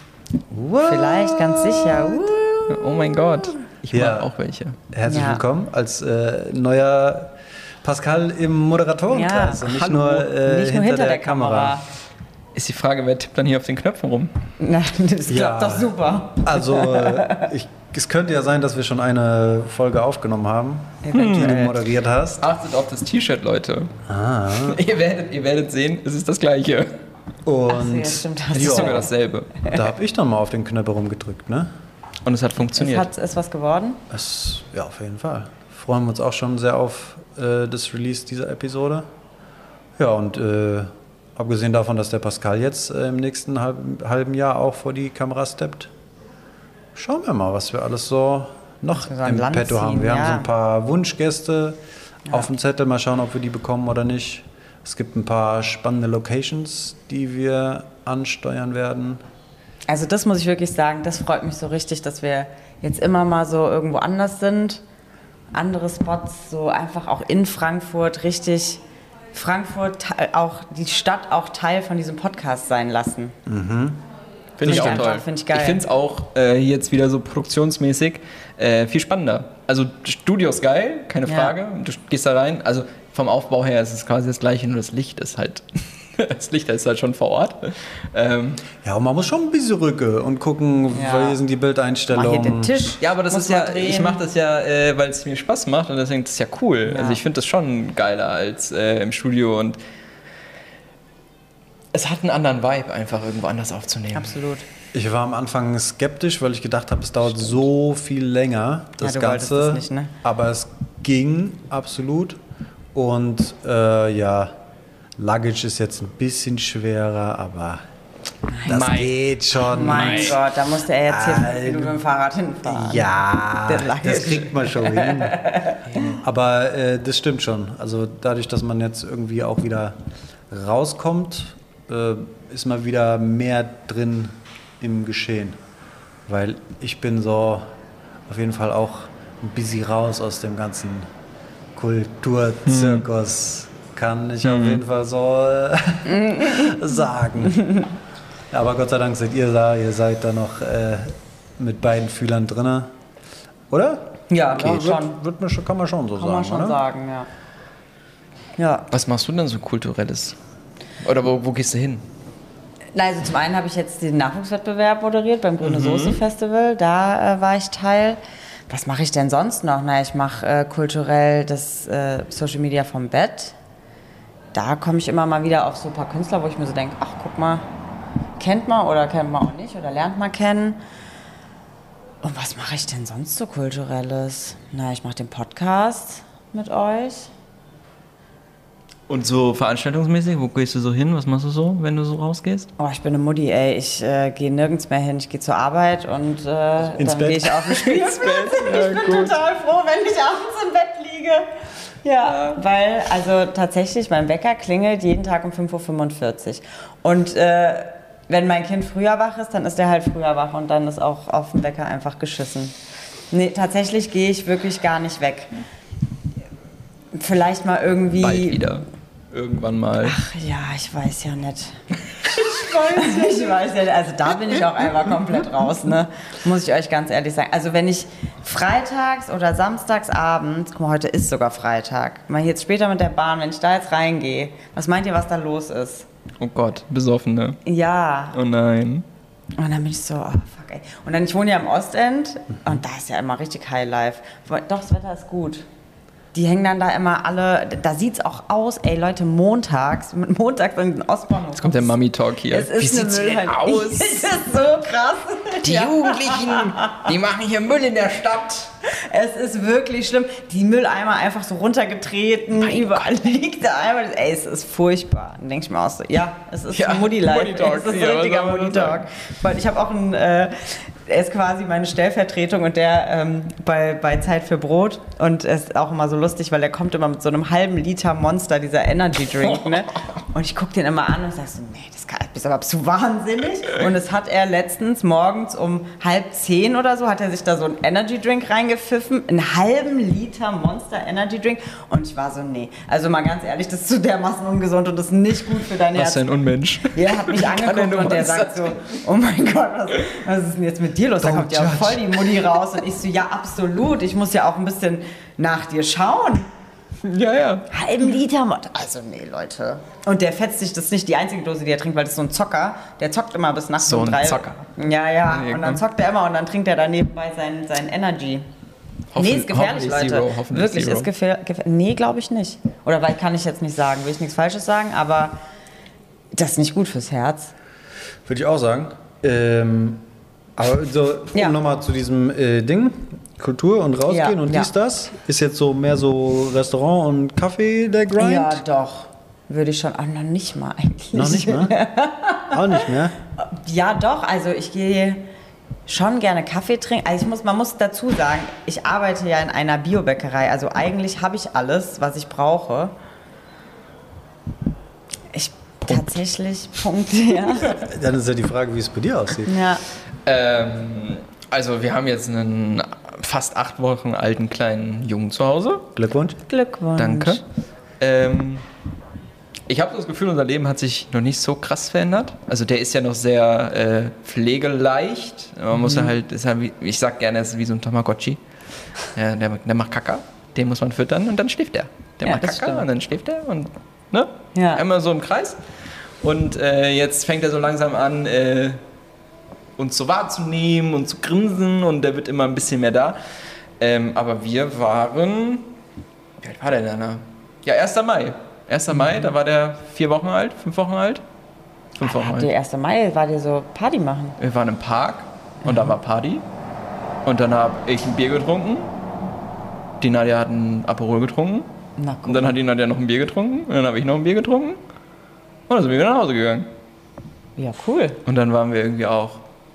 Vielleicht, ganz sicher. Uh. Oh mein Gott. Ich Ja. mache auch welche. Herzlich Ja. willkommen als äh, neuer Pascal im Moderatorenkreis Ja, und nicht hallo. nur, äh, Nicht nur hinter der Kamera. Ist die Frage, wer tippt dann hier auf den Knöpfen rum? Na, das Ja. klappt doch super. Also äh, ich, es könnte ja sein, dass wir schon eine Folge aufgenommen haben, die du moderiert hast. Achtet auf das T-Shirt, Leute. Ah. Ihr werdet, ihr werdet sehen, es ist das gleiche. Und Ach so, ja, stimmt, hast Es du ist sogar ja, dasselbe. da habe ich dann mal auf den Knöpper rumgedrückt, ne? Und es hat Es funktioniert. hat, ist was geworden? Es, ja, auf jeden Fall. Freuen wir uns auch schon sehr auf äh, das Release dieser Episode. Ja, und äh, abgesehen davon, dass der Pascal jetzt äh, im nächsten halben, halben Jahr auch vor die Kamera steppt, schauen wir mal, was wir alles so noch wir so an im Land Petto haben. ziehen, Wir ja. haben so ein paar Wunschgäste auf dem Zettel. Mal schauen, ob wir die bekommen oder nicht. Es gibt ein paar spannende Locations, die wir ansteuern werden. Also das muss ich wirklich sagen, das freut mich so richtig, dass wir jetzt immer mal so irgendwo anders sind. Andere Spots, so einfach auch in Frankfurt, richtig Frankfurt, te- auch die Stadt auch Teil von diesem Podcast sein lassen. Finde Find ich ich auch einfach- toll. find ich geil. Ich finde es auch äh, jetzt wieder so produktionsmäßig äh, viel spannender. Also Studio ist geil, keine Ja. Frage. Du gehst da rein. Also vom Aufbau her ist es quasi das gleiche, nur das Licht ist halt das Licht ist halt schon vor Ort. Ähm, Ja, und man muss schon ein bisschen rücken und gucken, Ja. wie sind die Mal hier Bildeinstellungen. den Tisch. ja, aber das muss ist ja, man drehen. ich mache das ja, äh, weil es mir Spaß macht und deswegen ist das ja cool. Ja. Also ich finde das schon geiler als äh, im Studio und es hat einen anderen Vibe, einfach irgendwo anders aufzunehmen. Absolut. Ich war am Anfang skeptisch, weil ich gedacht habe, es dauert so viel länger, das Ja, du wolltest Ganze. das nicht, ne? Aber es ging absolut. Und äh, ja, Luggage ist jetzt ein bisschen schwerer, aber das Mein- geht schon. Mein Gott, da musste er jetzt hier fünf Alter. Minuten mit dem Fahrrad hinfahren. Ja, Der Luggage. das kriegt man schon hin. Aber äh, das stimmt schon. Also dadurch, dass man jetzt irgendwie auch wieder rauskommt, äh, ist man wieder mehr drin im Geschehen. Weil ich bin so auf jeden Fall auch ein bisschen raus aus dem ganzen Kulturzirkus. Kann ich auf jeden Fall so äh, sagen. Aber Gott sei Dank seid ihr da, ihr seid da noch äh, mit beiden Fühlern drin. Oder? Ja, Okay, ja, wird, schon. wird man schon, kann man schon so Kann sagen, man schon oder? sagen, ja. Ja. Was machst du denn so Kulturelles? Oder wo, wo gehst du hin? Na, also zum einen habe ich jetzt den Nachwuchswettbewerb moderiert beim Grüne Soße Festival. Da äh, war ich Teil. Was mache ich denn sonst noch? Na, ich mache äh, kulturell das äh, Social Media vom Bett. Da komme ich immer mal wieder auf so ein paar Künstler, wo ich mir so denke, ach, guck mal, kennt man oder kennt man auch nicht oder lernt man kennen. Und was mache ich denn sonst so Kulturelles? Na, ich mache den Podcast mit euch. Und so veranstaltungsmäßig, wo gehst du so hin? Was machst du so, wenn du so rausgehst? Oh, ich bin eine Mutti, ey. Ich äh, gehe nirgends mehr hin. Ich gehe zur Arbeit und äh, Ins dann Bett. gehe ich auf den Spielplatz. Ich bin total froh, wenn ich abends im Bett liege. Ja, weil, also tatsächlich, mein Wecker klingelt jeden Tag um fünf Uhr fünfundvierzig. Und äh, wenn mein Kind früher wach ist, dann ist er halt früher wach und dann ist auch auf den Wecker einfach geschissen. Nee, tatsächlich gehe ich wirklich gar nicht weg. Vielleicht mal irgendwie... Bald wieder. Irgendwann mal. Ach ja, ich weiß ja nicht. Ich weiß nicht. Ich weiß ja nicht. Also da bin ich auch einfach komplett raus, ne? Muss ich euch ganz ehrlich sagen. Also wenn ich freitags oder samstags abends, guck mal, heute ist sogar Freitag, mal jetzt später mit der Bahn, wenn ich da jetzt reingehe, was meint ihr, was da los ist? Oh Gott, Besoffene. Ja. Oh nein. Und dann bin ich so, oh fuck ey. Und dann, ich wohne ja im Ostend und da ist ja immer richtig Highlife. Doch, das Wetter ist gut. Die hängen dann da immer alle, da sieht's auch aus, ey Leute, montags, mit montags in den Ostbahnhof. Jetzt kommt der Mami-Talk hier. Es ist Wie eine sieht's denn Müllhalde. aus? Es ist so krass. Die Jugendlichen, die machen hier Müll in der Stadt. Es ist wirklich schlimm. Die Mülleimer einfach so runtergetreten, Mein überall liegt der Eimer. Ey, es ist furchtbar. Dann denke ich mir auch so, ja, es ist Ja, ein Mutti-Life. Mutti-Talk. Es ist ein Ja, was richtiger soll man Mutti-Talk. Weil ich habe auch einen, äh, er ist quasi meine Stellvertretung und der ähm, bei, bei Zeit für Brot. Und es ist auch immer so lustig, weil er kommt immer mit so einem halben Liter Monster, dieser Energy Drink, ne? Und ich gucke den immer an und sage so, nee, das kann, bist aber zu wahnsinnig. Und das hat er letztens morgens um halb zehn oder so, hat er sich da so einen Energy Drink reingepfiffen, einen halben Liter Monster Energy Drink. Und ich war so, nee, also mal ganz ehrlich, das ist so dermaßen ungesund und das ist nicht gut für dein Was Herz. ein Unmensch. Er hat mich Kann er angeguckt nur und der Monster sagt so, oh mein Gott, was, was ist denn jetzt mit dir los? Da Don't kommt ja judge. voll die Mutti raus. Und ich so, ja absolut, ich muss ja auch ein bisschen nach dir schauen. Ja, ja. Halben Liter Mott. Also nee, Leute. Und der fetzt sich, das ist nicht die einzige Dose, die er trinkt, weil das ist so ein Zocker. Der zockt immer bis nachts So um ein drei. Zocker. Ja, ja. Nee, Und dann komm. zockt er immer und dann trinkt er da nebenbei seinen, seinen Energy. Hoffen- nee, ist gefährlich, hoffentlich Leute. Zero, hoffentlich Wirklich, Zero. ist gefährlich. Gefähr nee, glaube ich nicht. Oder weil kann ich jetzt nicht sagen, will ich nichts Falsches sagen, aber das ist nicht gut fürs Herz. Würde ich auch sagen. Ähm, aber so, um Ja. nochmal zu diesem äh, Ding, Kultur und rausgehen Ja, und ja. dies, das, ist jetzt so mehr so Restaurant und Kaffee der Grind? Ja, doch. Würde ich schon, auch noch nicht mal eigentlich. Noch nicht mehr? Auch nicht mehr? Ja, doch. Also ich gehe schon gerne Kaffee trinken. Also ich muss, man muss dazu sagen, ich arbeite ja in einer Biobäckerei. Also eigentlich habe ich alles, was ich brauche. Ich tatsächlich, Punkt, ja. Dann ist ja die Frage, wie es bei dir aussieht. ja. Ähm, also wir haben jetzt einen fast acht Wochen alten kleinen Jungen zu Hause. Glückwunsch. Glückwunsch. Danke. Ähm, ich habe das Gefühl, unser Leben hat sich noch nicht so krass verändert. Also der ist ja noch sehr äh, pflegeleicht. Man muss ja halt, ist halt wie, ich sag gerne, es ist wie so ein Tamagotchi. Ja, der, der macht Kaka, den muss man füttern und dann schläft er. Der Ja, macht das Kaka stimmt. und dann schläft er und ne? Ja. Einmal so im Kreis. Und äh, jetzt fängt er so langsam an, äh, uns so wahrzunehmen und zu grinsen und der wird immer ein bisschen mehr da. Ähm, aber wir waren, wie alt war der denn da? Ja, erster Mai. erster Mai, da war der vier Wochen alt, fünf Wochen alt. fünf vor neun. Der erste Mai war dir so Party machen. Wir waren im Park und da war Party. Und dann habe ich ein Bier getrunken. Die Nadja hat ein Aperol getrunken. Na, und dann hat die Nadja noch ein Bier getrunken. Und dann habe ich noch ein Bier getrunken. Und dann sind wir wieder nach Hause gegangen. Ja, cool. Und dann waren wir irgendwie auch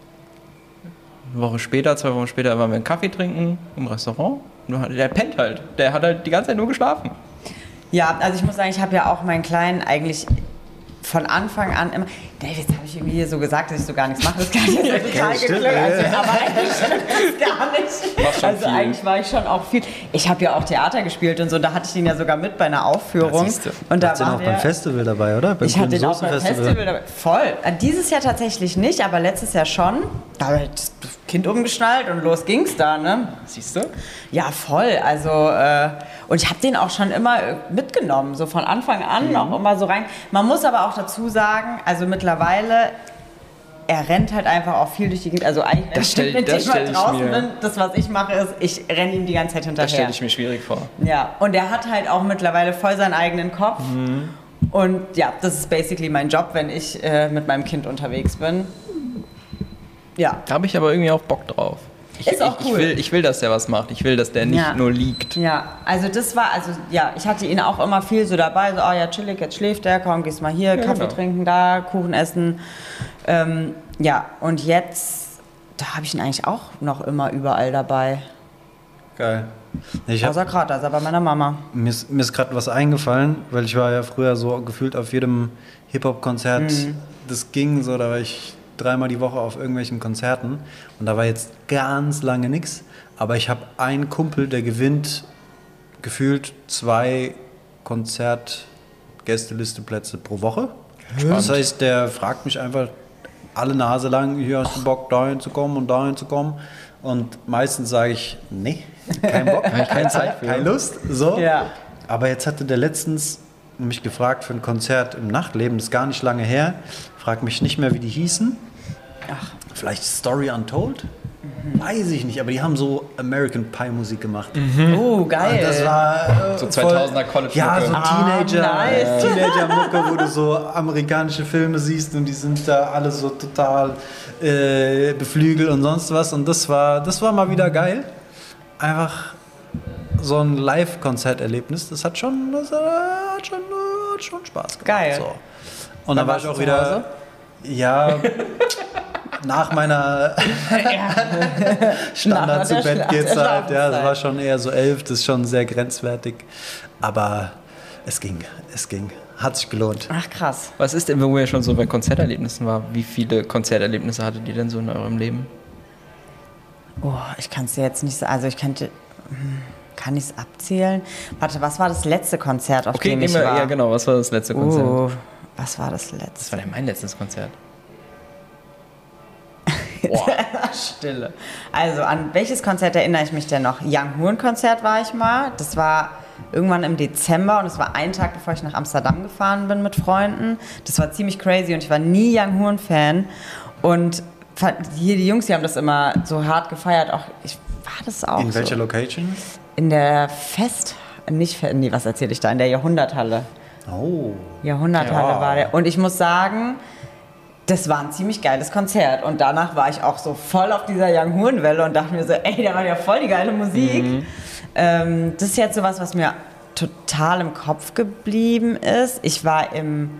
eine Woche später, zwei Wochen später, waren wir einen Kaffee trinken im Restaurant. Und der pennt halt. Der hat halt die ganze Zeit nur geschlafen. Ja, also ich muss sagen, ich habe ja auch meinen Kleinen eigentlich von Anfang an immer... Dave, jetzt habe ich irgendwie hier so gesagt, dass ich so gar nichts mache. Das kann ich jetzt so total geklungen. Also, aber eigentlich stimmt das gar nicht. Also viel. Eigentlich war ich schon auch viel... Ich habe ja auch Theater gespielt und so. Da hatte ich ihn ja sogar mit bei einer Aufführung. Ja, und da war auch beim Festival dabei, oder? Beim ich hatte ihn auch beim Festival. Festival dabei. Voll. Dieses Jahr tatsächlich nicht, aber letztes Jahr schon. Da habe ich das Kind umgeschnallt und los ging's da, ne? Siehst du? Ja, voll. Also, äh, und ich habe den auch schon immer mitgenommen, so von Anfang an mhm. auch immer so rein. Man muss aber auch dazu sagen, also mittlerweile, er rennt halt einfach auch viel durch die Gegend. Also eigentlich, wenn das stell, ich mit das dem mal draußen mir, bin, das, was ich mache, ist, ich renne ihm die ganze Zeit hinterher. Das stelle ich mir schwierig vor. Ja, und er hat halt auch mittlerweile voll seinen eigenen Kopf. Mhm. Und ja, das ist basically mein Job, wenn ich äh, mit meinem Kind unterwegs bin. Ja. Da habe ich aber irgendwie auch Bock drauf. Ich, ist auch ich, cool. Ich will, ich will, dass der was macht. Ich will, dass der nicht ja. nur liegt. Ja, also das war, also ja, ich hatte ihn auch immer viel so dabei, so, oh ja, chillig, jetzt schläft der, komm, gehst mal hier, ja, Kaffee genau. trinken da, Kuchen essen. Ähm, ja, und jetzt, da habe ich ihn eigentlich auch noch immer überall dabei. Geil. Ich hab, Außer gerade, da ist er bei meiner Mama. Mir ist, mir ist gerade was eingefallen, weil ich war ja früher so gefühlt auf jedem Hip-Hop-Konzert, mhm. das ging so, da war ich dreimal die Woche auf irgendwelchen Konzerten und da war jetzt ganz lange nichts, aber ich habe einen Kumpel, der gewinnt gefühlt zwei Konzert-Gästeliste-Plätze pro Woche. Spannend. Das heißt, der fragt mich einfach alle Nase lang, hier hast du Bock, dahin zu kommen und dahin zu kommen, und meistens sage ich, nee, kein Bock, keine Zeit, für. keine Lust, so. Ja. Aber jetzt hatte der letztens mich gefragt für ein Konzert im Nachtleben, das ist gar nicht lange her, fragt mich nicht mehr, wie die hießen. Ach. Vielleicht Story Untold? Mhm. Weiß ich nicht, aber die haben so American Pie Musik gemacht. Mhm. Oh, geil. Und das war äh, so zweitausender College-Mucke. Ja, so Teenager, ah, nice. Teenager-Mucke, wo du so amerikanische Filme siehst und die sind da alle so total äh, beflügelt und sonst was. Und das war, das war mal wieder geil. Einfach so ein Live-Konzerterlebnis, das hat schon, das hat schon, hat schon Spaß gemacht. Geil. So. Und dann war ich auch wieder... Ja, nach meiner Standard zu Bett geht's halt. Ja, das war schon eher so elf, das ist schon sehr grenzwertig. Aber es ging, es ging. Hat sich gelohnt. Ach, krass. Was ist denn, wo ihr schon so bei Konzerterlebnissen war? Wie viele Konzerterlebnisse hattet ihr denn so in eurem Leben? Oh, ich kann es dir jetzt nicht sagen. Also ich könnte... Kann ich es abzählen? Warte, was war das letzte Konzert, auf okay, dem ich wir, war? Ja, genau. Was war das letzte Konzert? Oh, was war das letzte? Das war denn mein letztes Konzert. Boah. Stille. Also, an welches Konzert erinnere ich mich denn noch? Young Horn-Konzert war ich mal. Das war irgendwann im Dezember und es war ein Tag, bevor ich nach Amsterdam gefahren bin mit Freunden. Das war ziemlich crazy und ich war nie Young Horn-Fan. Und hier die Jungs, die haben das immer so hart gefeiert. Auch ich war das auch In welcher so. Location? In der Fest... Nicht, nee, was erzähle ich da? In der Jahrhunderthalle. Oh. Jahrhunderthalle Ja. war der. Und ich muss sagen, das war ein ziemlich geiles Konzert. Und danach war ich auch so voll auf dieser Young Horn-Welle und dachte mir so, ey, da war ja voll die geile Musik. Mhm. Ähm, das ist jetzt sowas, was mir total im Kopf geblieben ist. Ich war im...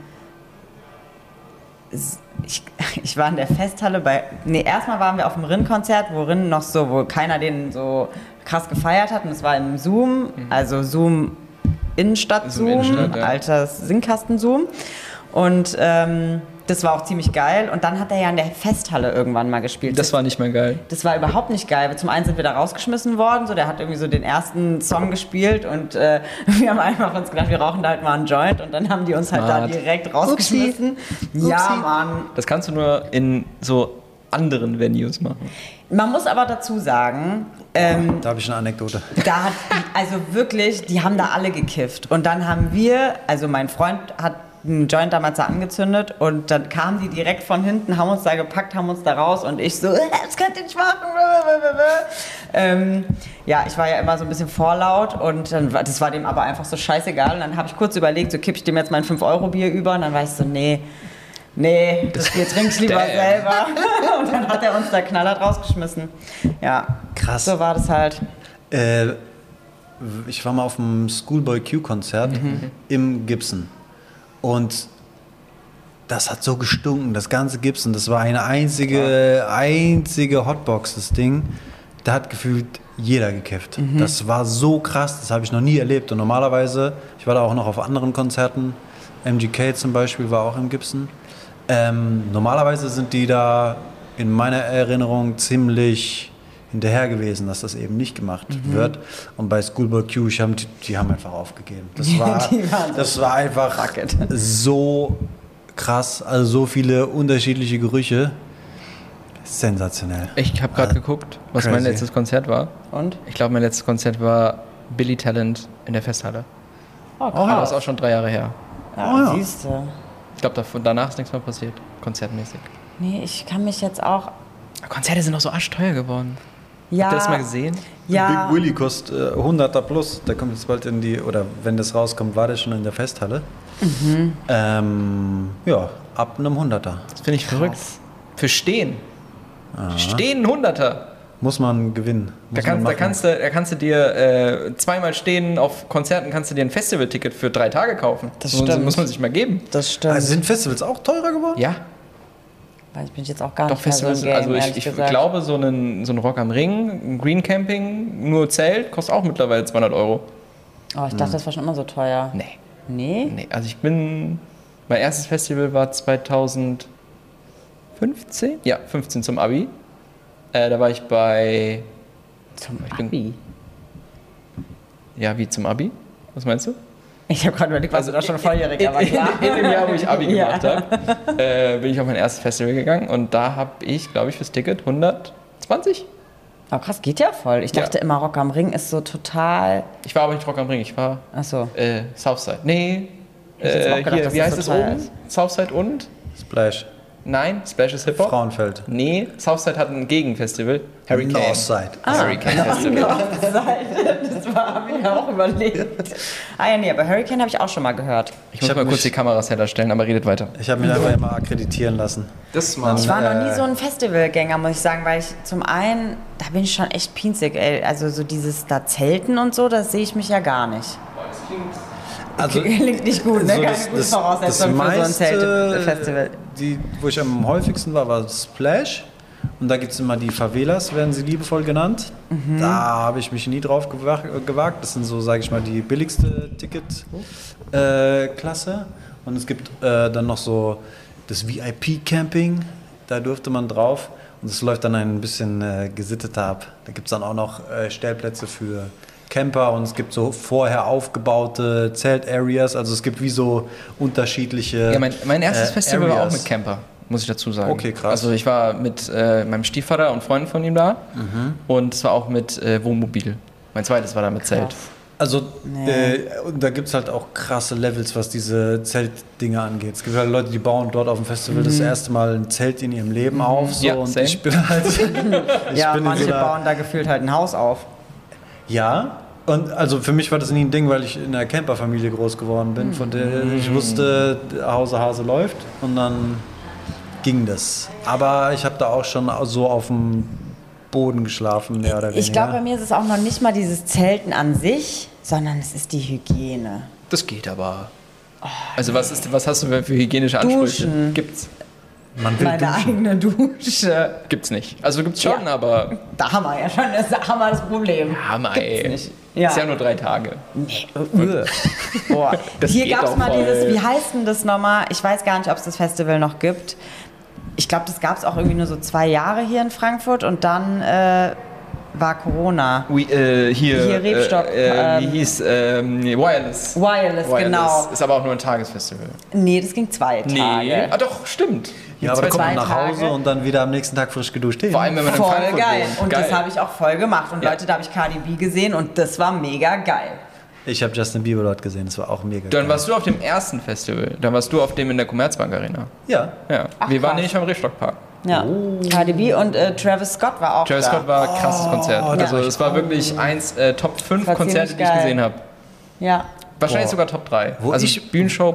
Ich, ich war in der Festhalle bei... Nee, erstmal waren wir auf dem Rin-Konzert, wo Rin noch so, wo keiner den so krass gefeiert hat. Und es war im Zoom, mhm. also Zoom Innenstadt-Zoom, Innenstadt, ja. altes Singkasten-Zoom. Und ähm, das war auch ziemlich geil. Und dann hat er ja in der Festhalle irgendwann mal gespielt. Das war nicht mehr geil. Das war überhaupt nicht geil. Zum einen sind wir da rausgeschmissen worden. So, der hat irgendwie so den ersten Song gespielt und äh, wir haben einfach uns gedacht, wir rauchen da halt mal einen Joint. Und dann haben die uns halt Smart. da direkt rausgeschmissen. Upsi. Ja, Upsi. Mann. Das kannst du nur in so anderen Venues machen. Man muss aber dazu sagen, ähm, Da habe ich eine Anekdote. da hat, also wirklich, die haben da alle gekifft. Und dann haben wir, also mein Freund hat einen Joint damals da angezündet und dann kamen die direkt von hinten, haben uns da gepackt, haben uns da raus und ich so, äh, das könnt ihr nicht machen. Ähm, ja, ich war ja immer so ein bisschen vorlaut und dann war, das war dem aber einfach so scheißegal. Und dann habe ich kurz überlegt, so kippe ich dem jetzt mein fünf Euro Bier über und dann war ich so, nee, Nee, das Bier trinke ich lieber Damn. selber. Und dann hat er uns da knallhart rausgeschmissen. Ja, Krass. so war das halt. Äh, ich war mal auf einem Schoolboy Q-Konzert im Gibson. Und das hat so gestunken, das ganze Gibson. Das war eine einzige, einzige Hotbox, das Ding. Da hat gefühlt jeder gekifft. Mhm. Das war so krass, das habe ich noch nie erlebt. Und normalerweise, ich war da auch noch auf anderen Konzerten, M G K zum Beispiel war auch im Gibson. Ähm, normalerweise sind die da in meiner Erinnerung ziemlich hinterher gewesen, dass das eben nicht gemacht mhm. wird. Und bei Schoolboy Q, ich hab, die, die haben einfach aufgegeben. Das war, das war einfach so krass, also so viele unterschiedliche Gerüche. Sensationell. Ich habe gerade Ah, geguckt, was crazy. mein letztes Konzert war. Und? Ich glaube, mein letztes Konzert war Billy Talent in der Festhalle. Oh, Aber krass. das ist auch schon drei Jahre her. Ja, Oh, ja. siehst du. Ich glaube, danach ist nichts mehr passiert, konzertmäßig. Nee, ich kann mich jetzt auch... Konzerte sind auch so arschteuer geworden. Ja, Habt ihr das mal gesehen? Ja, Big Willy kostet äh, hunderter plus. Der kommt jetzt bald in die, oder wenn das rauskommt, war der schon in der Festhalle. Mhm. Ähm, ja, ab einem Hunderter. Das finde ich verrückt. Für Stehen. Stehen ein Hunderter. Muss man gewinnen. Da Muss kannst, man da, machen. kannst du, da kannst du dir äh, zweimal stehen auf Konzerten, kannst du dir ein Festivalticket für drei Tage kaufen. Das muss, stimmt. muss man sich mal geben. das stimmt. Also sind Festivals auch teurer geworden? Ja, Weil ich bin jetzt auch gar doch nicht mehr so im Festivals. Game, Also ich, ehrlich ich gesagt. glaube, so ein, so ein Rock am Ring, ein Green Camping, nur Zelt, kostet auch mittlerweile zweihundert Euro. Oh, ich dachte, das war schon immer so teuer. Nee, Nee? nee. Also ich bin, mein erstes Festival war zweitausendfünfzehn? Ja, fünfzehn zum Abi. Äh, da war ich bei, Zum Ich bin- Abi. ja, wie zum Abi? Was meinst du? Ich habe gerade überlegt, warst du da schon volljährig, aber in, klar. in, in dem Jahr, wo ich Abi Ja. gemacht habe, äh, bin ich auf mein erstes Festival gegangen und da habe ich, glaube ich, fürs Ticket hundertzwanzig. Oh krass, geht ja voll. Ich Ja. dachte immer, Rock am Ring ist so total... Ich war aber nicht Rock am Ring, ich war Achso. äh, Southside. Nee, Ich hätte jetzt auch äh, gedacht, hier, dass wie das heißt so es teuer oben? ist. Southside und? Splash. Nein, Splash ist Hip-Hop. Frauenfeld. Nee, Southside hat ein Gegenfestival. Hurricane. Northside. Hurricane Festival. Das war, habe ich mir auch überlegt. Ah ja, nee, aber Hurricane habe ich auch schon mal gehört. Ich muss hab mal kurz mich- die Kameras heller stellen, aber redet weiter. Ich habe mich einfach immer akkreditieren lassen. Das mal. Ich war noch Äh. nie so ein Festivalgänger, muss ich sagen, weil ich zum einen, da bin ich schon echt pinzig, ey. Also so dieses da Zelten und so, das sehe ich mich ja gar nicht. Also, Klingt nicht gut, ne? so Keine das- gute das- Voraussetzung das für so ein meiste, Zelte-Festival. Die, wo ich am häufigsten war, war Splash. Und da gibt es immer die Favelas, werden sie liebevoll genannt. Mhm. Da habe ich mich nie drauf gewa- gewagt. Das sind so, sage ich mal, die billigste Ticketklasse. Und es gibt äh, dann noch so das V I P-Camping. Da durfte man drauf. Und es läuft dann ein bisschen äh, gesitteter ab. Da gibt es dann auch noch äh, Stellplätze für Camper und es gibt so vorher aufgebaute Zelt-Areas. Also es gibt wie so unterschiedliche Ja, mein, mein erstes äh, Festival war auch Areas. mit Camper, muss ich dazu sagen. Okay, krass. Also ich war mit äh, meinem Stiefvater und Freunden von ihm da und es war auch mit äh, Wohnmobil. Mein zweites war da mit Zelt. Also Nee. äh, und da gibt es halt auch krasse Levels, was diese Zeltdinger angeht. Es gibt halt Leute, die bauen dort auf dem Festival das erste Mal ein Zelt in ihrem Leben auf. So, Ja, und same. ich bin halt. ich Ja, bin in manche so einer- bauen da gefühlt halt ein Haus auf. Ja, und also für mich war das nie ein Ding, weil ich in einer Camperfamilie groß geworden bin, von der ich wusste, Hause Hase läuft und dann ging das. Aber ich habe da auch schon so auf dem Boden geschlafen, mehr oder weniger. Ich glaube, bei mir ist es auch noch nicht mal dieses Zelten an sich, sondern es ist die Hygiene. Das geht aber. Also was, ist, was hast du für hygienische Ansprüche? Duschen. Gibt's. Man will Meine duschen. eigene Dusche. Gibt's nicht. Also gibt's schon, Ja. aber Da haben wir ja schon das, da haben wir das Problem. Hammer, Gibt's ey. nicht. Ja. Ist ja nur drei Tage. Boah. Das Hier geht gab es auch mal voll. dieses, wie heißt denn das nochmal? Ich weiß gar nicht, ob es das Festival noch gibt. Ich glaube, das gab es auch irgendwie nur so zwei Jahre hier in Frankfurt und dann äh, war Corona. We, äh, hier, Hier Rebstock, Äh, äh, wie ähm, hieß ähm, Wireless. Wireless, genau. Ist aber auch nur ein Tagesfestival. Nee, das ging zwei Nee. Tage. Ah doch, stimmt. Ja, aber da kommt man Zwei nach Hause Tage. und dann wieder am nächsten Tag frisch geduscht hin. Vor allem, wenn man in Voll Frankfurt geil. wohnt. Und geil. das habe ich auch voll gemacht. Und Ja. Leute, da habe ich Cardi B gesehen und das war mega geil. Ich habe Justin Bieber dort gesehen, das war auch mega Dann geil. warst du auf dem ersten Festival. Dann warst du auf dem in der Commerzbank Arena. Ja, Ja. Ach, Wir waren krass. nämlich am Rebstockpark. Ja. Cardi B und äh, Travis Scott war auch Travis da. Scott war ein krasses Konzert. da Also war ich es war wirklich eins äh, Top fünf War Konzerte, ziemlich die ich geil. gesehen habe. Ja. Wahrscheinlich Boah. sogar Top drei. Wo Also ich- Bühnenshow, pff,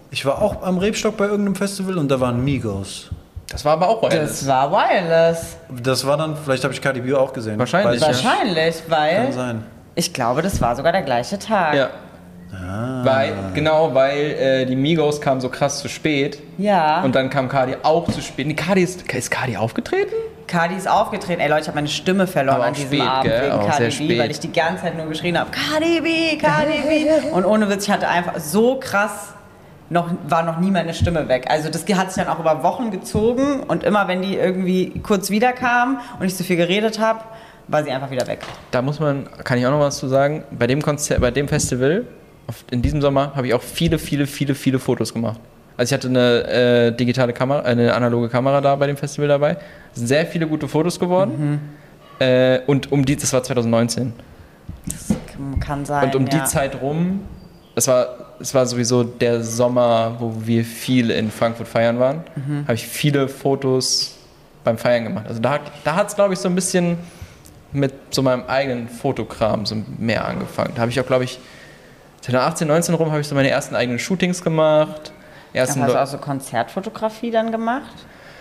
Ich war auch am Rebstock bei irgendeinem Festival und da waren Migos. Das war aber auch Wireless. Das war Wireless. Das war dann, vielleicht habe ich Cardi B auch gesehen. Wahrscheinlich, Weiß ich ja. Wahrscheinlich, weil Kann sein. ich glaube, das war sogar der gleiche Tag. Ja. Ah. Weil, genau, weil äh, die Migos kamen so krass zu spät. Ja. Und dann kam Cardi auch zu spät. Nee, Cardi ist, ist Cardi aufgetreten? Cardi ist aufgetreten. Ey Leute, ich habe meine Stimme verloren Aber an auch diesem spät, Abend gell? wegen Auch Cardi sehr B, spät. weil ich die ganze Zeit nur geschrien habe, Cardi B, Cardi B. Und ohne Witz, ich hatte einfach so krass, noch, war noch nie meine Stimme weg. Also das hat sich dann auch über Wochen gezogen und immer wenn die irgendwie kurz wiederkam und ich zu viel geredet habe, war sie einfach wieder weg. Da muss man, kann ich auch noch was zu sagen, bei dem Konzert, bei dem Festival, auf, in diesem Sommer, habe ich auch viele, viele, viele, viele Fotos gemacht. Also ich hatte eine äh, digitale Kamera, eine analoge Kamera da bei dem Festival dabei. Es sind sehr viele gute Fotos geworden. Mhm. Äh, und um die, das war zwanzig neunzehn. Das kann sein, Und um ja. die Zeit rum, das war, es war sowieso der Sommer, wo wir viel in Frankfurt feiern waren, mhm. habe ich viele Fotos beim Feiern gemacht. Also da, da hat es, glaube ich, so ein bisschen mit so meinem eigenen Fotokram so mehr angefangen. Da habe ich auch, glaube ich, zweitausendachtzehn, neunzehn rum habe ich so meine ersten eigenen Shootings gemacht. Ersten Hast du auch so Konzertfotografie dann gemacht?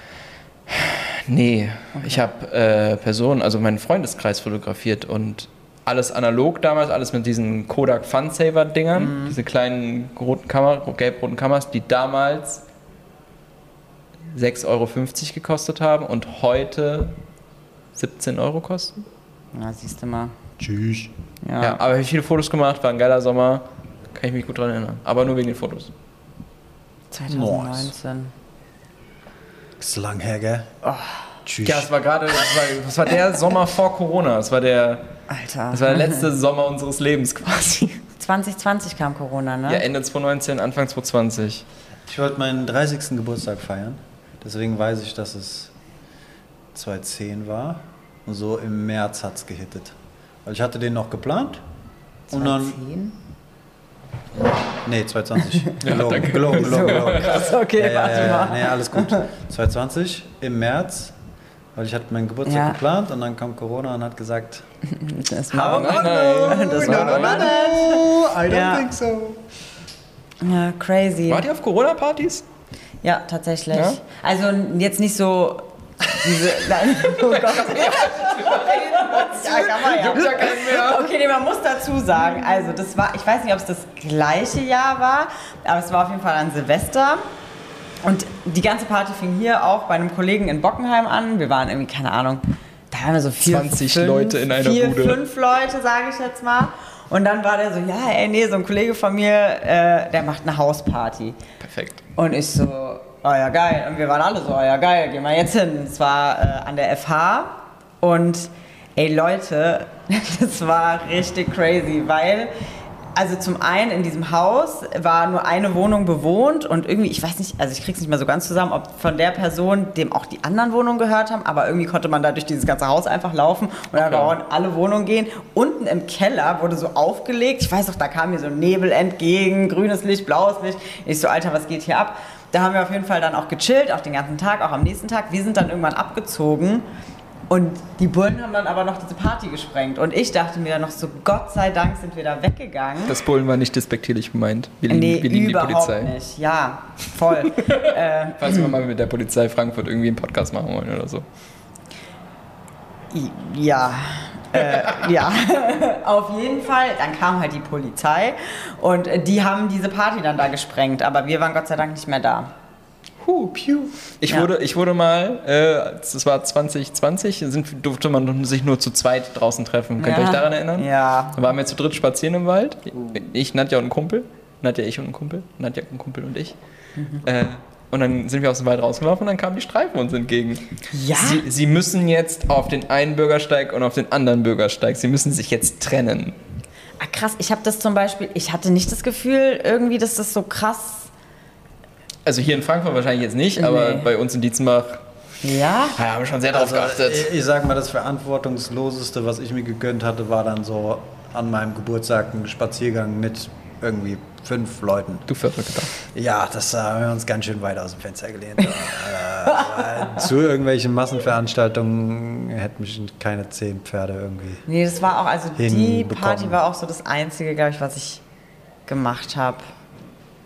Nee, okay. Ich habe äh, Personen, also meinen Freundeskreis fotografiert und alles analog damals, alles mit diesen Kodak Funsaver-Dingern, mhm. diese kleinen roten Kamera, gelb-roten Kameras, die damals sechs Euro fünfzig gekostet haben und heute siebzehn Euro kosten. Na, siehst du mal. Tschüss. Ja, ja, aber ich habe viele Fotos gemacht, war ein geiler Sommer, kann ich mich gut dran erinnern, aber nur wegen den Fotos. zwanzig neunzehn. Das ist lang her, gell? Oh. Tschüss. Ja, das war gerade, das war, das war der Sommer vor Corona, das war der, Alter. das war der letzte Sommer unseres Lebens quasi. zwanzig zwanzig kam Corona, ne? Ja, Ende zwanzig neunzehn, Anfang zwanzig zwanzig. Ich wollte meinen dreißigsten Geburtstag feiern, deswegen weiß ich, dass es zwanzig zehn war und so im März hat es gehittet. Weil ich hatte den noch geplant und dann... zwanzig zehn? Nee, zwanzig zwanzig. Ja, gelogen, danke. gelogen, gelogen, gelogen. Krass, okay, Ja, ja, warte ja, ja. mal. Nee, alles gut. zwanzig zwanzig im März, weil ich hatte meinen Geburtstag Ja. geplant und dann kam Corona und hat gesagt, Das war Nein, nein. Das war aber nicht. I don't Ja. think so. Ja, crazy. Wart ihr auf Corona-Partys? Ja, tatsächlich. Ja? Also jetzt nicht so diese... Nein, oh Gott. Ja, kann man ja. Juckt ja keinen mehr. Okay, nee, man muss dazu sagen, also das war, ich weiß nicht, ob es das gleiche Jahr war, aber es war auf jeden Fall an Silvester. Und die ganze Party fing hier auch bei einem Kollegen in Bockenheim an. Wir waren irgendwie, keine Ahnung, da waren wir so vier, zwanzig fünf, Leute in einer vier, Bude. fünf Leute, sage ich jetzt mal. Und dann war der so, ja, ey, nee, so ein Kollege von mir, äh, der macht eine Hausparty. Perfekt. Und ich so, oh ja, geil. Und wir waren alle so, oh ja, geil, gehen wir jetzt hin. Es war äh, an der F H. Und ey, Leute, das war richtig crazy, weil, also zum einen in diesem Haus war nur eine Wohnung bewohnt und irgendwie, ich weiß nicht, also ich krieg's nicht mehr so ganz zusammen, ob von der Person, dem auch die anderen Wohnungen gehört haben, aber irgendwie konnte man da durch dieses ganze Haus einfach laufen und dann Okay. auch in alle Wohnungen gehen. Unten im Keller wurde so aufgelegt, ich weiß noch, da kam mir so Nebel entgegen, grünes Licht, blaues Licht. Ich so, Alter, was geht hier ab? Da haben wir auf jeden Fall dann auch gechillt, auch den ganzen Tag, auch am nächsten Tag. Wir sind dann irgendwann abgezogen. Und die Bullen haben dann aber noch diese Party gesprengt. Und ich dachte mir dann noch so, Gott sei Dank sind wir da weggegangen. Das Bullen war nicht despektierlich gemeint. Wir lieben, nee, wir lieben die überhaupt Polizei. nicht. Ja, voll. äh, Falls wir mal mit der Polizei Frankfurt irgendwie einen Podcast machen wollen oder so. ja, äh, ja, auf jeden Fall. Dann kam halt die Polizei und äh, die haben diese Party dann da gesprengt. Aber wir waren Gott sei Dank nicht mehr da. Huh, piu. Ich, Ja. wurde, ich wurde mal, äh, das war zwanzig zwanzig, sind, durfte man sich nur zu zweit draußen treffen. Könnt ihr Ja. euch daran erinnern? Ja. Da waren wir zu dritt spazieren im Wald. Ich, Nadja und ein Kumpel. Nadja, ich und ein Kumpel. Nadja, ein Kumpel und ich. Mhm. Äh, und dann sind wir aus dem Wald rausgelaufen und dann kamen die Streifen uns entgegen. Ja? Sie, sie müssen jetzt auf den einen Bürgersteig und auf den anderen Bürgersteig. Sie müssen sich jetzt trennen. Ah, krass, ich habe das zum Beispiel, ich hatte nicht das Gefühl irgendwie, dass das so krass... Also hier in Frankfurt wahrscheinlich jetzt nicht, aber Nee. bei uns in Dietzenbach Ja? ja, haben wir schon sehr drauf Also, geachtet. ich, ich sag mal, das Verantwortungsloseste, was ich mir gegönnt hatte, war dann so an meinem Geburtstag ein Spaziergang mit irgendwie fünf Leuten. Du Verrückter. Ja, das haben wir uns ganz schön weit aus dem Fenster gelehnt. äh, zu irgendwelchen Massenveranstaltungen hätten mich keine zehn Pferde irgendwie. Nee, das war auch, also die Hinbekommen. Party war auch so das Einzige, glaube ich, was ich gemacht habe.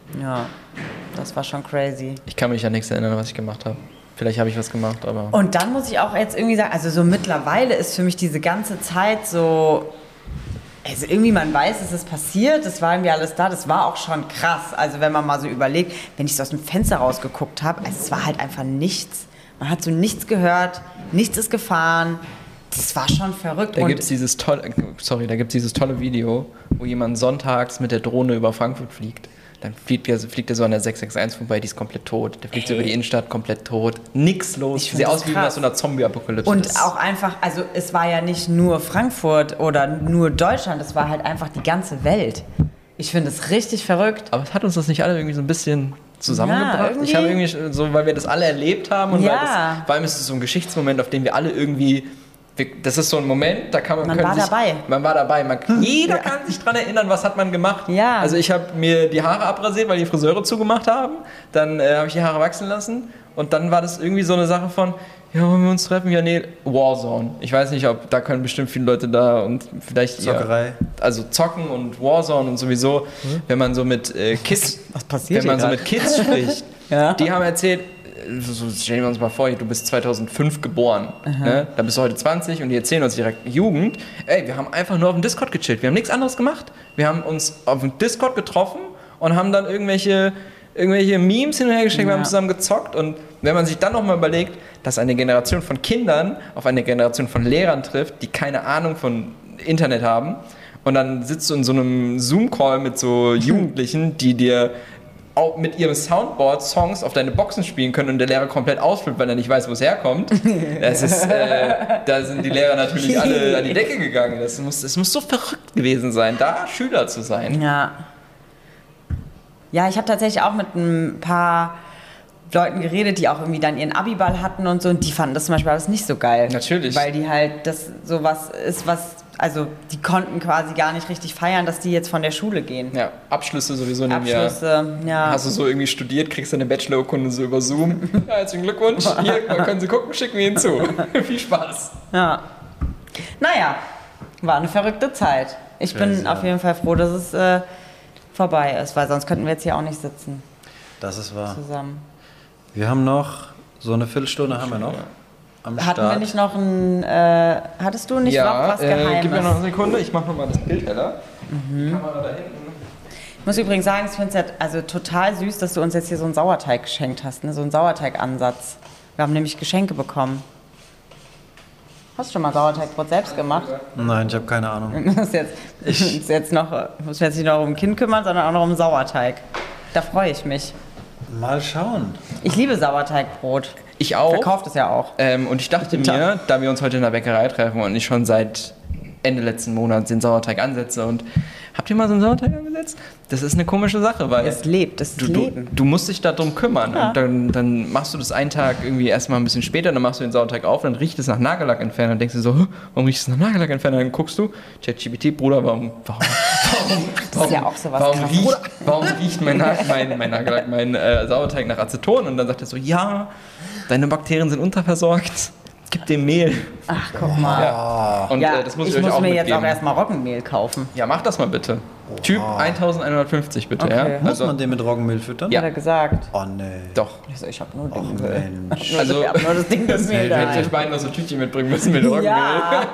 Ja, das war schon crazy. Ich kann mich an nichts erinnern, was ich gemacht habe. Vielleicht habe ich was gemacht, aber... Und dann muss ich auch jetzt irgendwie sagen, also so mittlerweile ist für mich diese ganze Zeit so... Also irgendwie, man weiß, es ist passiert, das war irgendwie alles da, das war auch schon krass. Also wenn man mal so überlegt, wenn ich so aus dem Fenster rausgeguckt habe, also es war halt einfach nichts. Man hat so nichts gehört, nichts ist gefahren. Das war schon verrückt. Da gibt es dieses tolle, sorry, da gibt's dieses tolle Video, wo jemand sonntags mit der Drohne über Frankfurt fliegt. Dann fliegt er, fliegt er so an der sechs sechs eins vorbei, die ist komplett tot. Der fliegt so über die Innenstadt, komplett tot. Nix los. Sieht aus wie nach so einer Zombie-Apokalypse. Und das auch einfach, also es war ja nicht nur Frankfurt oder nur Deutschland, es war halt einfach die ganze Welt. Ich finde es richtig verrückt. Aber hat uns das nicht alle irgendwie so ein bisschen zusammengebracht? Ja, ich habe irgendwie so, weil wir das alle erlebt haben und Ja. weil das, vor allem ist es so ein Geschichtsmoment, auf den wir alle irgendwie... wir- Das ist so ein Moment, da kann man... Man können war sich, dabei. Man war dabei. Man, jeder kann sich dran erinnern, was hat man gemacht. Ja. Also ich habe mir die Haare abrasiert, weil die Friseure zugemacht haben. Dann äh, habe ich die Haare wachsen lassen. Und dann war das irgendwie so eine Sache von, ja, wollen wir uns treffen? Ja, nee, Warzone. Ich weiß nicht, ob, da können bestimmt viele Leute da und vielleicht... Zockerei. Ja, also zocken und Warzone und sowieso, wenn man so mit äh, Kids... Was passiert Wenn man hier so grad? mit Kids spricht, Ja. die haben erzählt, so, stellen wir uns mal vor, du bist zweitausendfünf geboren, ne? Da bist du heute zwanzig und die erzählen uns direkt Jugend. Ey, wir haben einfach nur auf dem Discord gechillt, wir haben nichts anderes gemacht. Wir haben uns auf dem Discord getroffen und haben dann irgendwelche, irgendwelche Memes hin und her geschickt, wir Ja. haben zusammen gezockt. Und wenn man sich dann nochmal überlegt, dass eine Generation von Kindern auf eine Generation von Lehrern trifft, die keine Ahnung von Internet haben, und dann sitzt du in so einem Zoom-Call mit so Jugendlichen, die dir auch mit ihrem Soundboard Songs auf deine Boxen spielen können und der Lehrer komplett ausflippt, weil er nicht weiß, wo es herkommt. Das ist, äh, da sind die Lehrer natürlich alle an die Decke gegangen. Das muss, das muss so verrückt gewesen sein, da Schüler zu sein. Ja. Ja, ich habe tatsächlich auch mit ein paar Leuten geredet, die auch irgendwie dann ihren Abiball hatten und so, und die fanden das zum Beispiel alles nicht so geil. Natürlich. Weil die halt, das sowas ist, was, also die konnten quasi gar nicht richtig feiern, dass die jetzt von der Schule gehen. Ja, Abschlüsse sowieso in dem Jahr. Abschlüsse, ja. Hast du so irgendwie studiert, kriegst deine Bachelorurkunde so über Zoom. Ja, herzlichen Glückwunsch. Hier, mal können Sie gucken, schicken wir Ihnen zu. Viel Spaß. Ja. Naja, war eine verrückte Zeit. Ich bin Crazy, auf ja. jeden Fall froh, dass es äh, vorbei ist, weil sonst könnten wir jetzt hier auch nicht sitzen Das ist wahr. zusammen. Wir haben noch, so eine Viertelstunde haben wir noch am Hatten Start. wir nicht noch ein, äh, hattest du nicht noch was äh, Geheimes? gib mir noch eine Sekunde, ich mach nochmal das Bild heller. Kamera da hinten. Ich muss übrigens sagen, ich finde es ja also total süß, dass du uns jetzt hier so einen Sauerteig geschenkt hast, ne? So einen Sauerteigansatz. Wir haben nämlich Geschenke bekommen. Hast du schon mal Sauerteigbrot selbst gemacht? Nein, ich habe keine Ahnung. Ich muss jetzt, ich muss jetzt noch, muss jetzt nicht noch um ein Kind kümmern, sondern auch noch um Sauerteig. Da freue ich mich. Mal schauen. Ich liebe Sauerteigbrot. Ich auch. Verkauft es ja auch. Ähm, und ich dachte mir, da wir uns heute in der Bäckerei treffen und ich schon seit Ende letzten Monats den Sauerteig ansetze und habt ihr mal so einen Sauerteig angesetzt? Das ist eine komische Sache, weil Es lebt, es ist du, du, Leben. du musst dich darum kümmern. Ja. Und dann, dann machst du das einen Tag irgendwie erstmal ein bisschen später, dann machst du den Sauerteig auf, dann riecht es nach Nagellackentferner und denkst du so, "Hä, warum riecht es nach Nagellackentferner? Dann guckst du, ChatGPT, Bruder, warum, warum, warum, Das ist ja auch sowas warum, krasses. riecht, warum riecht mein, Na- mein, mein, Nagellack, mein äh, Sauerteig nach Aceton? Und dann sagt er so, ja, deine Bakterien sind unterversorgt, gib dem Mehl. Ach, guck mal. Ja. Und Ja, äh, das muss ich ich euch muss auch mir mitgeben. jetzt auch erstmal Roggenmehl kaufen. Ja, mach das mal bitte. Typ elfhundertfünfzig bitte, Okay. ja? Muss Also, man den mit Roggenmehl füttern? Ja. Hat er gesagt. Oh nee. doch. Ich so, ich hab nur Oh Dingenmehl. Mensch. Also- ich hab nur das Ding des Mehl Ich hätte da. euch beiden noch so Tütchen mitbringen müssen mit Roggenmehl. Ja.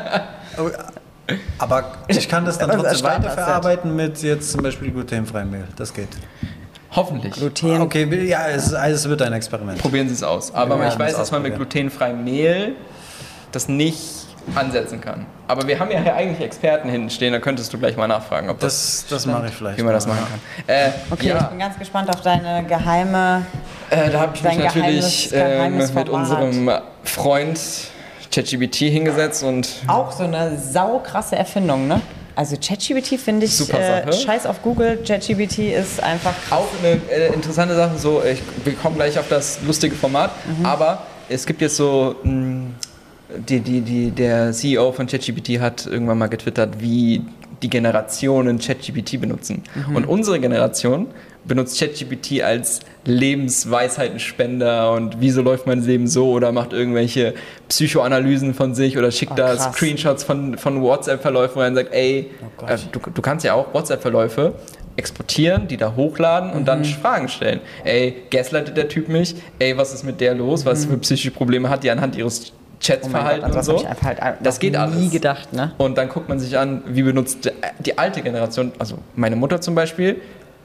Aber ich kann das dann Das ist trotzdem Standard-Set. weiterverarbeiten mit jetzt zum Beispiel glutenfreiem Mehl. Das geht. Hoffentlich. Gluten. Okay, ja, es, es wird ein Experiment. Probieren Sie es aus. Aber Ja, ich weiß, das dass man mit ausprobieren. glutenfreiem Mehl das nicht ansetzen kann. Aber wir haben ja hier eigentlich Experten hinten stehen, da könntest du gleich mal nachfragen, ob das, Das, das mache ich vielleicht. wie man das mal. machen kann. Äh, Okay, ich ja, bin ganz gespannt auf deine geheime. äh, da habe ich mich Dein natürlich geheimes- geheimes ähm, mit Format. unserem Freund ChatGPT hingesetzt und Auch so eine saukrasse Erfindung, ne? Also ChatGPT finde ich, Super äh, Sache. scheiß auf Google, ChatGPT ist einfach krass. auch eine äh, interessante Sache, so, ich, wir kommen gleich auf das lustige Format, Mhm. aber es gibt jetzt so, mh, die, die, die, der C E O von ChatGPT hat irgendwann mal getwittert, wie die Generationen ChatGPT benutzen. Mhm. Und unsere Generation benutzt ChatGPT als Lebensweisheitenspender und wieso läuft mein Leben so oder macht irgendwelche Psychoanalysen von sich oder schickt Oh, da krass. Screenshots von, von WhatsApp-Verläufen, wo er dann sagt, ey, Oh Gott. äh, du, du kannst ja auch WhatsApp-Verläufe exportieren, die da hochladen und mhm. dann Fragen stellen. Ey, gaslightet der Typ mich? Ey, was ist mit der los? Mhm. Was für psychische Probleme hat die anhand ihres Chatsverhalten oh und so? Ich halt das geht alles. Nie gedacht, ne? Und dann guckt man sich an, wie benutzt die alte Generation, also meine Mutter zum Beispiel,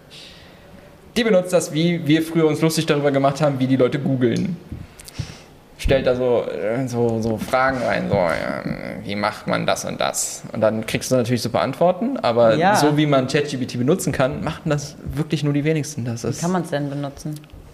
die benutzt das, wie wir früher uns lustig darüber gemacht haben, wie die Leute googeln. Stellt da so, so, so Fragen rein, so, ja, wie macht man das und das? Und dann kriegst du natürlich super Antworten, aber ja. so wie man ChatGPT benutzen kann, machen das wirklich nur die wenigsten. Das ist wie kann man es denn benutzen?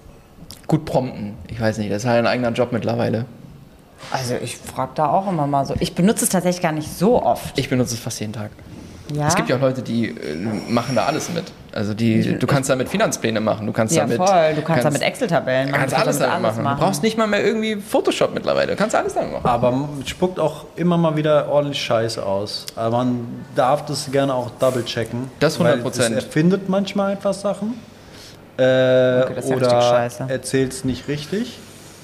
Gut prompten. Ich weiß nicht, das ist halt ein eigener Job mittlerweile. Also ich frage da auch immer mal so. Ich benutze es tatsächlich gar nicht so oft. Ich benutze es fast jeden Tag. Ja? Es gibt ja auch Leute, die äh, machen da alles mit. Also die, du kannst damit Finanzpläne machen, du kannst ja, damit... voll. Du kannst, kannst damit Excel-Tabellen machen. Kannst alles damit machen. machen. Du brauchst nicht mal mehr irgendwie Photoshop mittlerweile. Du kannst alles damit machen. Aber man spuckt auch immer mal wieder ordentlich Scheiße aus. Aber man darf das gerne auch double-checken. Das hundert Prozent. Weil es erfindet manchmal einfach Sachen. Äh, okay, das ist oder ja erzählt es nicht richtig.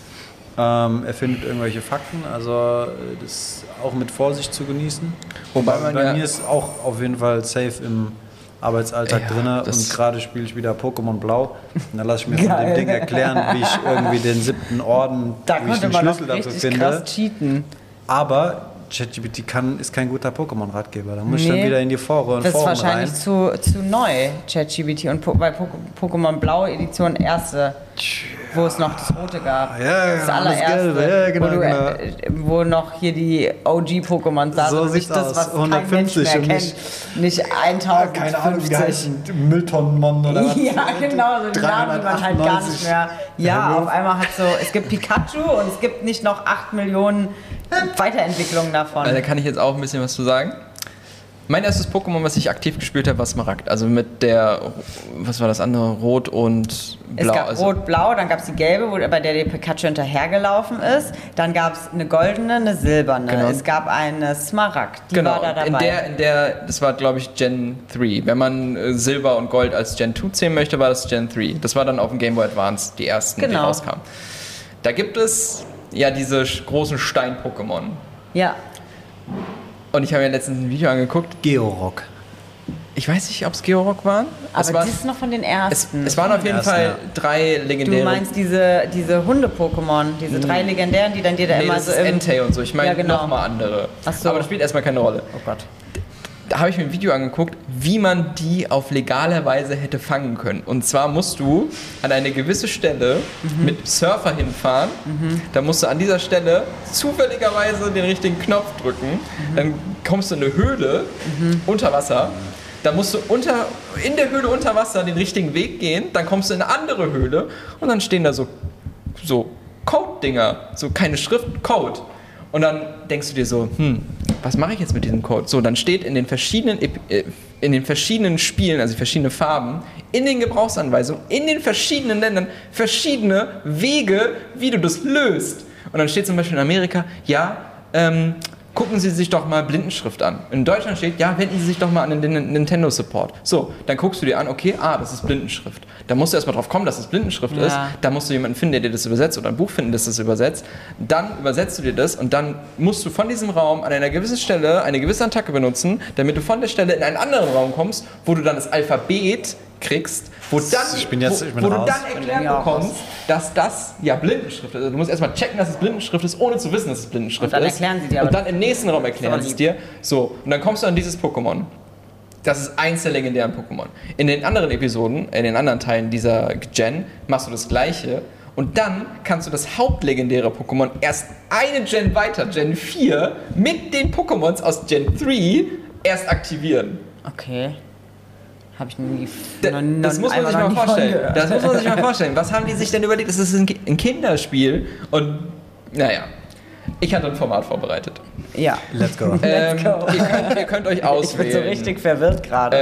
Ähm, erfindet irgendwelche Fakten. Also das ist auch mit Vorsicht zu genießen. Wobei man bei ja mir ist auch auf jeden Fall safe im Arbeitsalltag ja, drin und gerade spiele ich wieder Pokémon Blau. Und dann lasse ich mir von dem Ding erklären, wie ich irgendwie den siebten Orden, da wie ich den Schlüssel dafür finde. Krass cheaten. Aber ChatGPT kann, ist kein guter Pokémon-Ratgeber. Da muss nee, ich dann wieder in die Foren rein. Das ist wahrscheinlich zu, zu neu, ChatGPT. Und po, bei Pokémon Blau Edition erste, wo es noch das Rote gab. Ja, das allererste. Das ja, genau, wo, du, genau. äh, wo noch hier die O G-Pokémon saßen. So und nicht das, was hundertfünfzig kein Mensch mehr kennt. Nicht eintausendfünfzig. Keine Ahnung, wie heißen Mülltonnenmann oder was? Ja, genau, so die Namen, die man halt gar nicht mehr... Ja, auf einmal hat so... Es gibt Pikachu und es gibt nicht noch acht Millionen Weiterentwicklungen davon. Da kann ich jetzt auch ein bisschen was zu sagen. Mein erstes Pokémon, was ich aktiv gespielt habe, war Smaragd. Also mit der, was war das andere? Rot und Blau. Es gab also Rot-Blau, dann gab es die gelbe, wo, bei der der Pikachu hinterhergelaufen ist. Dann gab es eine goldene, eine silberne. Genau. Es gab eine Smaragd, die genau. war da dabei. In der, in der, das war glaube ich Gen drei. Wenn man äh, Silber und Gold als Gen zwei zählen möchte, war das Gen drei. Das war dann auf dem Game Boy Advance die ersten, genau. die rauskamen. Da gibt es ja diese großen Stein-Pokémon. Ja. Und ich habe mir letztens ein Video angeguckt. Georock. Ich weiß nicht, ob es Georock waren. Aber es war, das ist noch von den ersten. Es, es waren auf jeden ersten, Fall ja. drei legendäre. Du meinst diese, diese Hunde-Pokémon, diese drei legendären, die dann dir da nee, immer das so ist im... Entei und so. Ich meine ja, genau. nochmal andere. Ach so. Aber das spielt erstmal keine Rolle. Oh Gott. Da habe ich mir ein Video angeguckt, wie man die auf legale Weise hätte fangen können. Und zwar musst du an eine gewisse Stelle mhm. mit Surfer hinfahren. Mhm. Da musst du an dieser Stelle zufälligerweise den richtigen Knopf drücken. Mhm. Dann kommst du in eine Höhle mhm. unter Wasser. Da musst du unter, in der Höhle unter Wasser den richtigen Weg gehen. Dann kommst du in eine andere Höhle und dann stehen da so, so Code-Dinger. So keine Schrift, Code. Und dann denkst du dir so, hm, was mache ich jetzt mit diesem Code? So, dann steht in den verschiedenen, in den verschiedenen Spielen, also verschiedene Farben, in den Gebrauchsanweisungen, in den verschiedenen Ländern, verschiedene Wege, wie du das löst. Und dann steht zum Beispiel in Amerika, ja, ähm, gucken Sie sich doch mal Blindenschrift an. In Deutschland steht, ja, wenden Sie sich doch mal an den Nintendo Support. So, dann guckst du dir an, okay, ah, das ist Blindenschrift. Da musst du erstmal drauf kommen, dass es Blindenschrift ja. ist. Da musst du jemanden finden, der dir das übersetzt oder ein Buch finden, das das übersetzt. Dann übersetzt du dir das und dann musst du von diesem Raum an einer gewissen Stelle eine gewisse Attacke benutzen, damit du von der Stelle in einen anderen Raum kommst, wo du dann das Alphabet kriegst, wo, dann, ich bin jetzt, ich bin wo, wo raus. du dann erklärt bekommst, dass das ja Blindenschrift ist. Also du musst erstmal checken, dass es Blindenschrift ist, ohne zu wissen, dass es Blindenschrift ist. Und dann erklären sie dir. Und dann im nächsten Raum erklären sie es dir. So, und dann kommst du an dieses Pokémon. Das ist eins der legendären Pokémon. In den anderen Episoden, in den anderen Teilen dieser Gen, machst du das Gleiche. Und dann kannst du das hauptlegendäre Pokémon erst eine Gen weiter, Gen vier, mit den Pokémons aus Gen drei erst aktivieren. Okay. Habe ich nie. Da, noch, das muss man sich mal vorstellen. Das muss man sich mal vorstellen. Was haben die sich denn überlegt? Das ist ein Kinderspiel. Und naja, ich hatte ein Format vorbereitet. Ja. Let's go. Ähm, Let's go. Ihr, könnt, ihr könnt euch auswählen. Ich bin so richtig verwirrt gerade.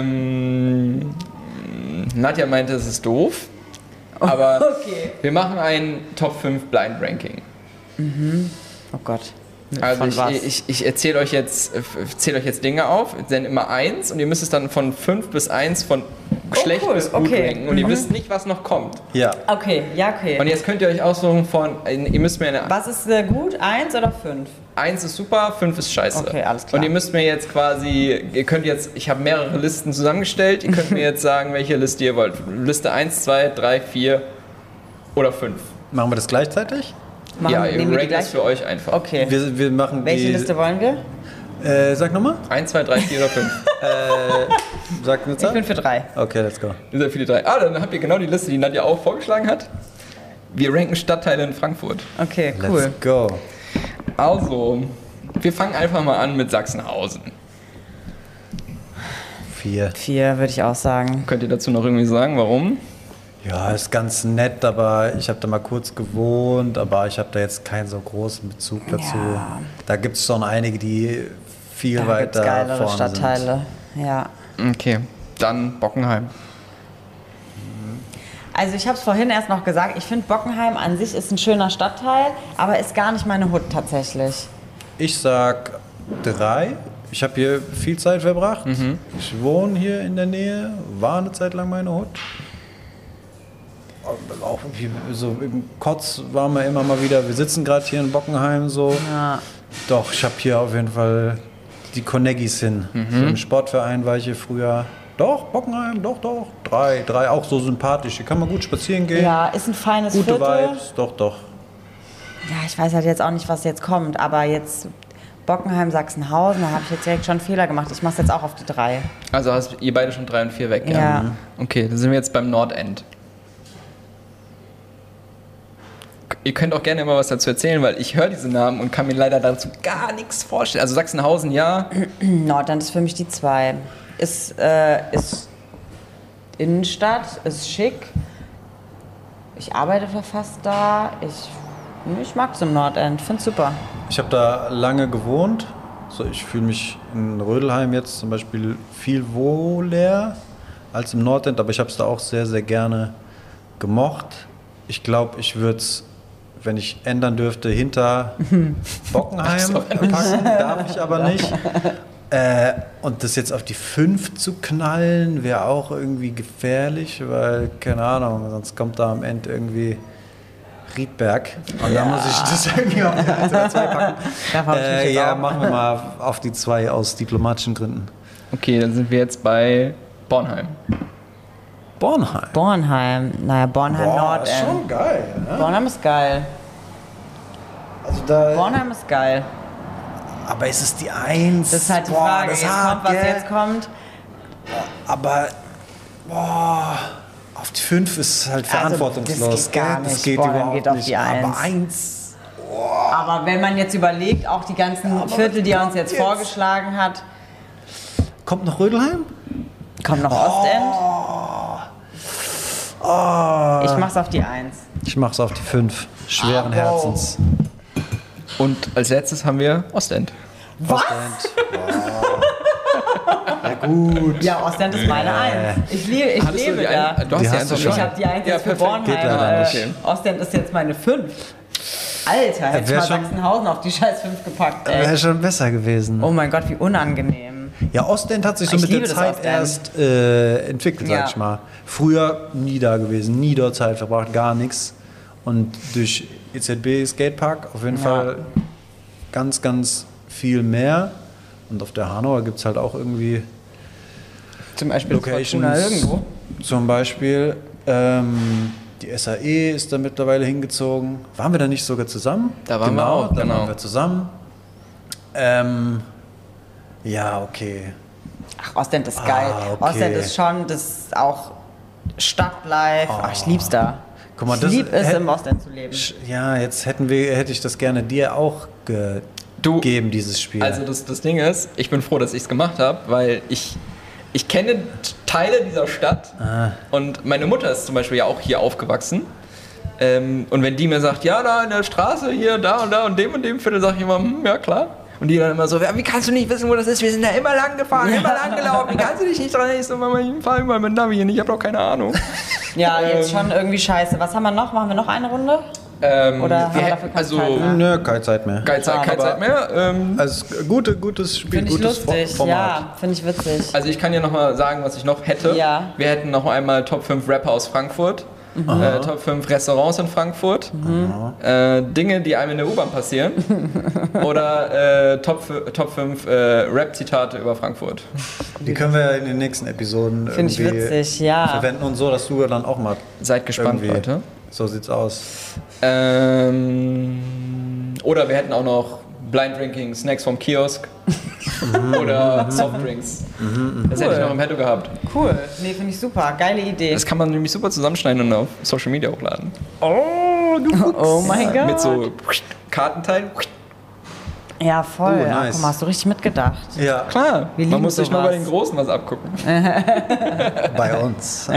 Ähm, Nadja meinte, es ist doof. Aber okay. wir machen ein Top fünf Blind Ranking. Mhm. Oh Gott. Also von ich, was? ich, ich erzähle euch jetzt, erzähle euch jetzt Dinge auf, denn immer eins und ihr müsst es dann von fünf bis eins von schlecht cool. bis gut Okay. ranken und ihr Mhm. wisst nicht, was noch kommt. Ja. Okay, ja, okay. Und jetzt könnt ihr euch aussuchen von, ihr müsst mir eine Was ist äh, gut? Eins oder fünf? eins ist super, fünf ist scheiße. Okay, alles klar. Und ihr müsst mir jetzt quasi, ihr könnt jetzt, ich habe mehrere Listen zusammengestellt, ihr könnt mir jetzt sagen, welche Liste ihr wollt. Liste eins, zwei, drei, vier oder fünf. Machen wir das gleichzeitig? Machen, Ja, ihr nehmen wir die rankt das gleich? für euch einfach. Okay. Wir, wir machen Welche die... Liste wollen wir? Äh, sag nochmal. eins, zwei, drei, vier oder fünf. Sag eine Ich Zahl. bin für drei. Okay, let's go. Ihr seid für die drei. Ah, dann habt ihr genau die Liste, die Nadja auch vorgeschlagen hat. Wir ranken Stadtteile in Frankfurt. Okay, Let's cool. go. Also, wir fangen einfach mal an mit Sachsenhausen. Vier. Vier würde ich auch sagen. Könnt ihr dazu noch irgendwie sagen, warum? Ja, ist ganz nett, aber ich habe da mal kurz gewohnt, aber ich habe da jetzt keinen so großen Bezug dazu. Ja. Da gibt es schon einige, die viel Da gibt's weiter geilere vorne Stadtteile. Ja. Okay, dann Bockenheim. Also ich habe es vorhin erst noch gesagt, ich finde Bockenheim an sich ist ein schöner Stadtteil, aber ist gar nicht meine Hut tatsächlich. sind. Ich sag drei. Ich habe hier viel Zeit verbracht. Ich wohne hier in der Nähe, war eine Zeit lang meine Hut. Auch wie- so im Kotz waren wir immer mal wieder. Wir sitzen gerade hier in Bockenheim so. Ja. Doch, ich habe hier auf jeden Fall die Connegis hin. So Im Sportverein war ich hier früher. Doch, Bockenheim, doch, doch. Drei, drei, auch so sympathisch. Hier kann man gut spazieren gehen. Ja, ist ein feines Gute Viertel. Vibes, doch, doch. Ja, ich weiß halt jetzt auch nicht, was jetzt kommt, aber jetzt Bockenheim, Sachsenhausen, da habe ich jetzt direkt schon einen Fehler gemacht. Ich mache es jetzt auch auf die drei. Also hast ihr beide schon drei und vier weg, ja? Ja. Okay, dann sind wir jetzt beim Nordend. Ihr könnt auch gerne immer was dazu erzählen, weil ich höre diese Namen und kann mir leider dazu gar nichts vorstellen. Also Sachsenhausen, ja. Nordend ist für mich die zwei. Ist, äh, ist Innenstadt, ist schick. Ich arbeite fast da. Ich, ich mag es im Nordend, finde es super. Ich habe da lange gewohnt. So, ich fühle mich in Rödelheim jetzt zum Beispiel viel wohler als im Nordend, aber ich habe es da auch sehr, sehr gerne gemocht. Ich glaube, ich würde es, wenn ich ändern dürfte, hinter Bockenheim packen, darf ich aber nicht. Äh, und das jetzt auf die fünf zu knallen, wäre auch irgendwie gefährlich, weil, keine Ahnung, sonst kommt da am Ende irgendwie Riedberg. Und da muss ich das irgendwie auf die eins oder zwei packen. Da hab ich mich Äh, jetzt ja, auch. machen wir mal auf die zwei aus diplomatischen Gründen. Okay, dann sind wir jetzt bei Bornheim. Bornheim. Bornheim, naja, Bornheim Boah, ist Nordend. schon geil. Ne? Bornheim ist geil. Also da, Bornheim ist geil. aber ist es die Eins? Das ist halt die Boah, Frage. das Jetzt hart, kommt, was gell? jetzt kommt. Aber boah, auf die fünf ist halt Also, verantwortungslos. das geht gar gell? Das nicht. geht Bornheim überhaupt geht auf nicht. die Aber Eins. Eins. Aber wenn man jetzt überlegt, auch die ganzen Viertel, die er uns jetzt, jetzt? vorgeschlagen hat, Kommt noch Rödelheim? kommt noch Ostend. Oh. Ich mach's auf die Eins. Ich mach's auf die fünf. Schweren Ah, wow. Herzens. Und als letztes haben wir Ostend. Was? Ja gut. Ja, Ostend ist meine Eins. Ich, liebe, ich Hattest du lebe die da. ein- Du hast Die die hast Eins du schon. schon. Ich habe die Eins Ja, jetzt für perfekt. Geht Bornheim. leider Äh, nicht. Ostend ist jetzt meine fünf. Alter, hätte ich wär mal schon- Sachsenhausen auf die scheiß fünf gepackt, ey. Wäre schon besser gewesen. Oh mein Gott, wie unangenehm. Ja, Ostend hat sich so Ich mit der liebe das Zeit Ostend. erst äh, entwickelt, Ja. sag ich mal. Früher nie da gewesen, nie dort Zeit verbracht, gar nichts. Und durch E Z B Skatepark auf jeden Ja. Fall ganz, ganz viel mehr. Und auf der Hanauer gibt es halt auch irgendwie Zum Beispiel Locations. Fortuna irgendwo. Zum Beispiel ähm, die S A E ist da mittlerweile hingezogen. Waren wir da nicht sogar zusammen? Da waren wir genau, auch, da genau. waren wir zusammen. Ähm, ja, okay. Ach, Ostend ist Ah, geil. okay. Ostend ist schon, das ist auch Stadtlife. Ach, ich lieb's da. Guck mal, ich das lieb es, hätt- im Ostend zu leben. Sch- Ja, jetzt hätten wir, hätte ich das gerne dir auch Du- gegeben, dieses Spiel. Also das, das Ding ist, ich bin froh, dass ich es gemacht habe, weil ich, ich kenne Teile dieser Stadt Ah. und meine Mutter ist zum Beispiel ja auch hier aufgewachsen. Ähm, und wenn die mir sagt, ja, da in der Straße, hier, da und da und dem und dem Viertel, sage ich immer, hm, ja klar. Und die dann immer so, ja, wie kannst du nicht wissen, wo das ist? Wir sind da immer lang gefahren, immer lang gelaufen. Wie kannst du dich nicht dran erinnern? Ich so, Mama, ich fahre immer mit Navi und ich habe doch keine Ahnung. Ja, jetzt Ähm. schon irgendwie scheiße. Was haben wir noch? Machen wir noch eine Runde? Ähm, Oder haben wir wir dafür hätten, keine also, Zeit mehr? Nö, keine Zeit mehr. keine Zeit, keine Aber- Zeit mehr. Ähm, Also gute, gutes Spiel, Finde ich gutes Fo- lustig, Format. ja, finde ich witzig. also ich kann dir nochmal sagen, was ich noch hätte. Ja. Wir hätten noch einmal Top fünf Rapper aus Frankfurt. Äh, Top fünf Restaurants in Frankfurt. Äh, Dinge, die einem in der U-Bahn passieren. Oder äh, Top, f- Top fünf äh, Rap-Zitate über Frankfurt. Die können wir in den nächsten Episoden Finde ich irgendwie witzig, ja. verwenden und so, dass du dann auch mal Seid gespannt, irgendwie- Leute. So sieht's aus. Ähm, oder wir hätten auch noch Blind Drinking, Snacks vom Kiosk. Oder Softdrinks. Das hätte ich noch im Petto gehabt. Cool. Nee, finde ich super. Geile Idee. Das kann man nämlich super zusammenschneiden und auf Social Media hochladen. Oh mein Gott. Mit so Kartenteilen. Ja, voll. Oh, Ja, nice. guck mal, hast du richtig mitgedacht. Ja, Klar, Wir man lieben muss sich nur bei sowas. den Großen was abgucken. bei uns.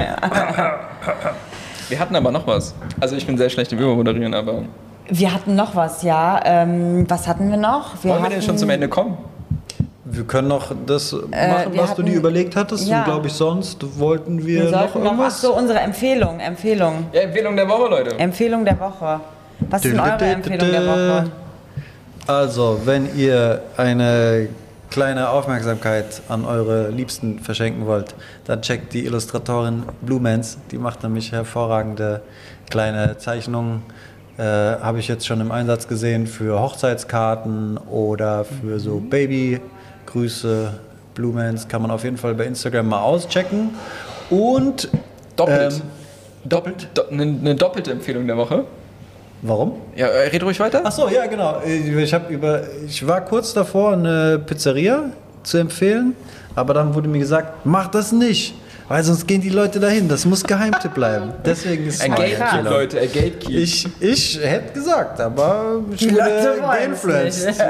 Wir hatten aber noch was. Also ich bin sehr schlecht im Übermoderieren, aber Wir hatten noch was, ja. Ähm, was hatten wir noch? wollen wir hatten, denn schon zum Ende kommen? Wir können noch das machen, wir was du dir hatten- überlegt hattest. ja. Und glaube ich, sonst wollten wir, Wir noch sollten noch, ach irgendwas. so, unsere Empfehlung, Empfehlung. Ja, Empfehlung der Woche, Leute. Empfehlung der Woche. Was ist denn eure Empfehlung der Woche? Also, wenn ihr eine kleine Aufmerksamkeit an eure Liebsten verschenken wollt, dann checkt die Illustratorin Blumens. Die macht nämlich hervorragende kleine Zeichnungen. Äh, Habe ich jetzt schon im Einsatz gesehen für Hochzeitskarten oder für so Babygrüße. Blumens kann man auf jeden Fall bei Instagram mal auschecken. Und Doppelt. Ähm, Doppelt? Do, eine, eine doppelte Empfehlung der Woche. warum? Ja, äh, red ruhig weiter. Ach so, ja, genau. Ich, hab über, ich war kurz davor, eine Pizzeria zu empfehlen, aber dann wurde mir gesagt, mach das nicht, weil sonst gehen die Leute dahin. Das muss Geheimtipp bleiben. Deswegen ist es Ein meine Gatekeep, Empfehlung. Leute, ein Gatekeep. Ich, ich hätte gesagt, aber ich Leute wurde wollen's geinfluenced.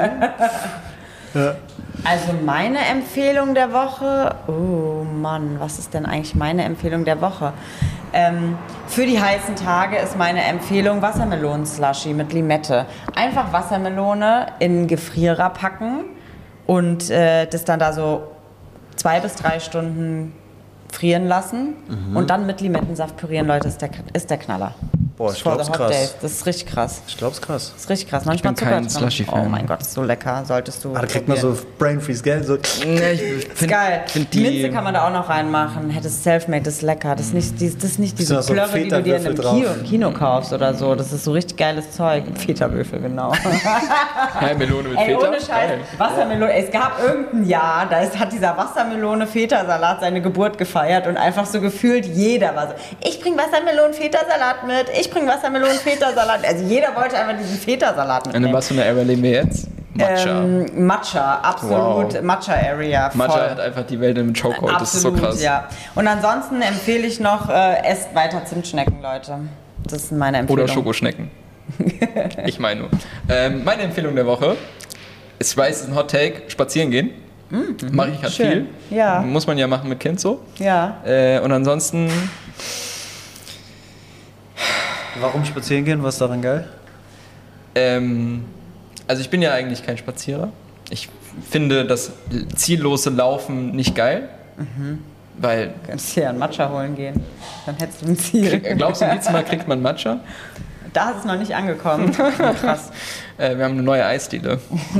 Also meine Empfehlung der Woche, oh Mann, was ist denn eigentlich meine Empfehlung der Woche? Ähm, für die heißen Tage ist meine Empfehlung Wassermelonen-Slushy mit Limette. Einfach Wassermelone in einen Gefrierer packen und äh, das dann da so zwei bis drei Stunden frieren lassen und dann mit Limettensaft pürieren, Leute, ist der, ist der Knaller. Boah, ich For glaub's the hot krass. days. Das ist richtig krass. Ich glaub's krass. Das ist richtig krass. Manchmal bin kein Zucker drin. Slushy-Fan. Oh mein Gott, ist so lecker. Solltest du. Ah, da kriegt man so probieren. Brain Freeze, gell? So. Ja, ich Ist find, geil. Find Die die, Minze kann man da auch noch reinmachen. Hey, das ist Selfmade, das ist lecker. Das ist nicht, die- das ist nicht diese da so Plörre, die du dir in einem Feta-Würfel Kino, drauf? Kino kaufst oder so. Das ist so richtig geiles Zeug. Feta-Würfel, genau. ja, Melone mit Ey, Feta. ohne Scheiß. Geil. Wassermelone. Es gab irgendein Jahr, da ist, hat dieser Wassermelone-Feta-Salat seine Geburt gefeiert und einfach so gefühlt jeder war so, ich bring Wassermelonen-Feta-Salat mit, ich bring Wassermelonen-Feta-Salat. Also jeder wollte einfach diesen Feta-Salat Und mitnehmen. in was für einer Area leben wir jetzt? Matcha. Ähm, Matcha, absolut. Wow. Matcha-Area. Matcha voll. hat einfach die Welt im Chokehold. Das ist so Absolut, krass. ja. Und ansonsten empfehle ich noch, äh, esst weiter Zimtschnecken, Leute. Das sind meine Empfehlungen. Oder Schokoschnecken. Ich meine nur. Ähm, meine Empfehlung der Woche, ich weiß, es ist ein Hot Take, spazieren gehen. Mache ich halt Schön. viel. Ja. Muss man ja machen mit Kind so. Ja. Äh, und ansonsten, Warum spazieren gehen? Was ist daran geil? ähm, also ich bin ja eigentlich kein Spazierer. Ich finde das ziellose Laufen nicht geil. Weil, Könntest dir einen Matcha holen gehen. Dann hättest du ein Ziel. glaubst du, nächstes Mal kriegt man Matcha? Da ist es noch nicht angekommen. Krass. Äh, wir haben eine neue Eisdiele.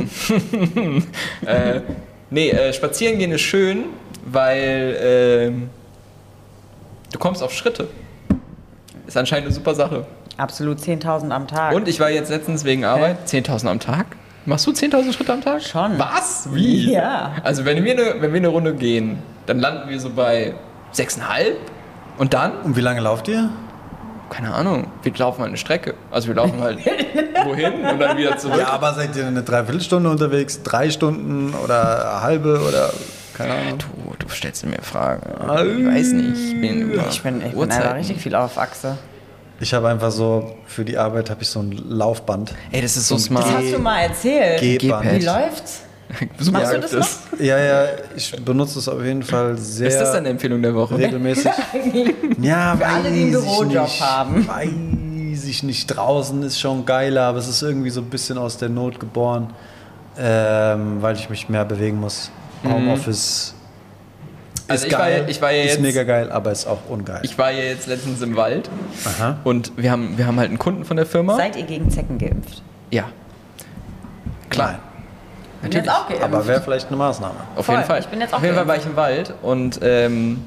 äh, nee, äh, spazieren gehen ist schön, weil ähm, du kommst auf Schritte. Ist anscheinend eine super Sache. Absolut zehntausend am Tag. Und ich war jetzt letztens wegen Arbeit zehntausend am Tag. Machst du zehntausend Schritte am Tag? Schon. Was? Wie? Ja. Also wenn wir, eine, wenn wir eine Runde gehen, dann landen wir so bei sechseinhalb und dann, Und wie lange lauft ihr? keine Ahnung, wir laufen halt eine Strecke. Also wir laufen halt wohin und dann wieder zurück. Ja, aber seid ihr eine Dreiviertelstunde unterwegs, drei Stunden oder eine halbe oder keine Ahnung? Du, du stellst mir Fragen. Ich weiß nicht. Ich bin, über ich bin, ich bin Uhrzeiten. einfach richtig viel auf Achse. Ich habe einfach so, für die Arbeit habe ich so ein Laufband. Ey, das ist so Das smart. Das hast du mal erzählt. Gehband. Wie läuft's? Super Machst du läuft das das. Ja, ja, ich benutze es auf jeden Fall sehr Ist das deine Empfehlung der Woche? regelmäßig. Ja, Für alle, die einen weiß ich Bürojob nicht. haben. Weiß ich nicht. Draußen ist schon geiler, aber es ist irgendwie so ein bisschen aus der Not geboren, ähm, weil ich mich mehr bewegen muss. Homeoffice Also ist ich war geil, ja- ich war ja ist jetzt- mega geil, aber ist auch ungeil. Ich war ja jetzt letztens im Wald Aha. und wir haben, wir haben halt einen Kunden von der Firma. Seid ihr gegen Zecken geimpft? Ja. Klar. Nein. Ich bin jetzt auch geimpft. Aber wäre vielleicht eine Maßnahme. Auf Voll, jeden Fall. ich bin jetzt auch Auf jeden Fall war geimpft. ich im Wald und ähm,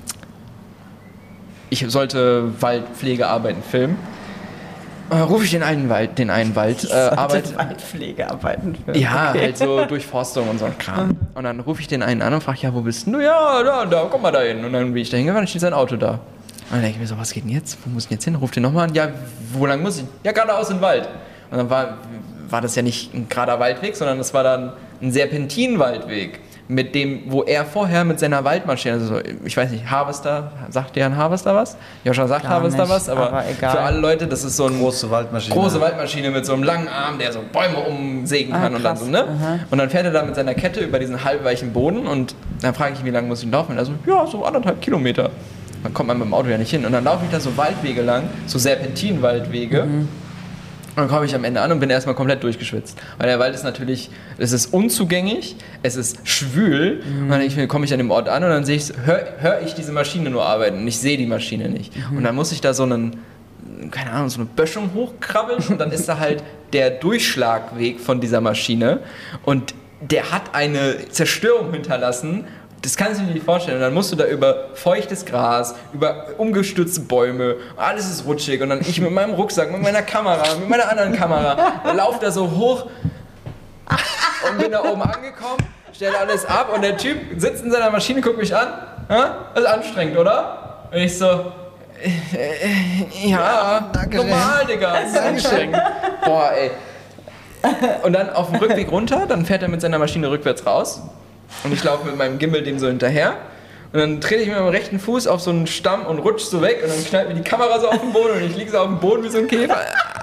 ich sollte Waldpflegearbeiten filmen. Äh, rufe ich den einen Wald, den einen Wald, äh, Arbeit, Waldpflegearbeiten. ja, halt so Durchforstung und so ein Kram. Und dann rufe ich den einen an und frage, ja, wo bist du? Ja, da, da, komm mal da hin. Und dann bin ich da hingefahren und steht sein Auto da. Und dann denke ich mir so, was geht denn jetzt? Wo muss ich denn jetzt hin? Ruf den nochmal an. Ja, wo lang muss ich? Ja, geradeaus in den Wald. Und dann war, war das ja nicht ein gerader Waldweg, sondern das war dann ein Serpentinwaldweg. Mit dem, wo er vorher mit seiner Waldmaschine, also so, ich weiß nicht, Harvester, sagt dir ein Harvester was? Joscha sagt Gar Harvester nicht, was, aber, aber egal. für alle Leute, das ist so eine Große Waldmaschine. große Waldmaschine mit so einem langen Arm, der so Bäume umsägen Ah, kann und dann krass. so, ne? Aha. Und dann fährt er da mit seiner Kette über diesen halbweichen Boden und dann frage ich ihn, wie lange muss ich laufen? Und er so, ja, so anderthalb Kilometer. Dann kommt man mit dem Auto ja nicht hin. Und dann laufe ich da so Waldwege lang, so Serpentinwaldwege. Mhm. Und dann komme ich am Ende an und bin erstmal komplett durchgeschwitzt. Weil der Wald ist natürlich, es ist unzugänglich, es ist schwül. Mhm. Und dann denke ich mir, komme ich an dem Ort an und dann sehe ich, höre hör ich diese Maschine nur arbeiten und ich sehe die Maschine nicht. Mhm. Und dann muss ich da so einen, keine Ahnung, so eine Böschung hochkrabbeln und dann ist da halt der Durchschlagweg von dieser Maschine und der hat eine Zerstörung hinterlassen. Das kannst du dir nicht vorstellen. Und dann musst du da über feuchtes Gras, über umgestürzte Bäume, alles ist rutschig. Und dann ich mit meinem Rucksack, mit meiner Kamera, mit meiner anderen Kamera, lauf da so hoch und bin da oben angekommen, stelle alles ab und der Typ sitzt in seiner Maschine, guckt mich an. Ja, das ist anstrengend, oder? Und ich so, äh, äh, ja, normal, Digga, das ist anstrengend. Boah, ey. Und dann auf dem Rückweg runter, dann fährt er mit seiner Maschine rückwärts raus. Und ich laufe mit meinem Gimbal dem so hinterher. Und dann trete ich mit meinem rechten Fuß auf so einen Stamm und rutsch so weg. Und dann knallt mir die Kamera so auf den Boden und ich liege so auf dem Boden wie so ein Käfer.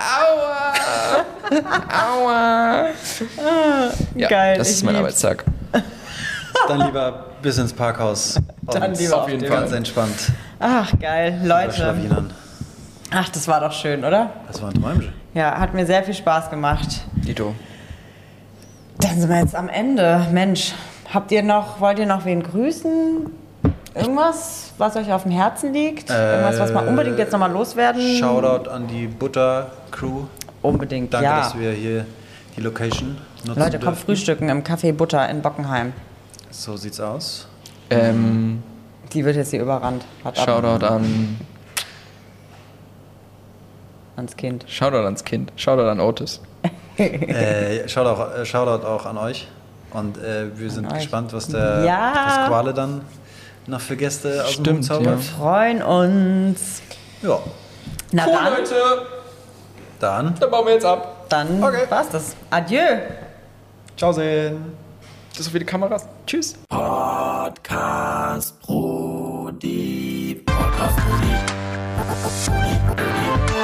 Aua! Aua! Ja, Geil, das ich ist mein lieb's. Arbeitstag. Dann lieber bis ins Parkhaus. Dann Und lieber auf jeden ganz Fall. entspannt. Ach, geil. Über Leute. Schlawinern. Ach, das war doch schön, oder? Das war ein Träumchen. Ja, hat mir sehr viel Spaß gemacht. Dito. Dann sind wir jetzt am Ende. Mensch, habt ihr noch, wollt ihr noch wen grüßen? Irgendwas, was euch auf dem Herzen liegt? Irgendwas, was wir unbedingt jetzt nochmal loswerden? Shoutout an die Butter-Crew. Unbedingt, Danke, ja. dass wir hier die Location nutzen Leute, kommt dürfen. frühstücken im Café Butter in Bockenheim. So sieht's aus. Ähm, Die wird jetzt hier überrannt. Hat ab Shoutout an. ans Kind. Shoutout ans Kind. Shoutout an Otis. äh, Shoutout, äh, Shoutout auch an euch. Und äh, wir sind euch. gespannt, was der Ja. Pasquale dann noch für Gäste aus dem Stimmt, Hut zaubert. Freuen uns. Ja. Na Cool, dann, Leute. Dann. Dann bauen wir jetzt ab. dann Okay. war's das. Adieu. Ciao sehen. Das sind so viele Kameras. Tschüss. Podcast Brudi. Podcast Brudi. Brudi, Brudi.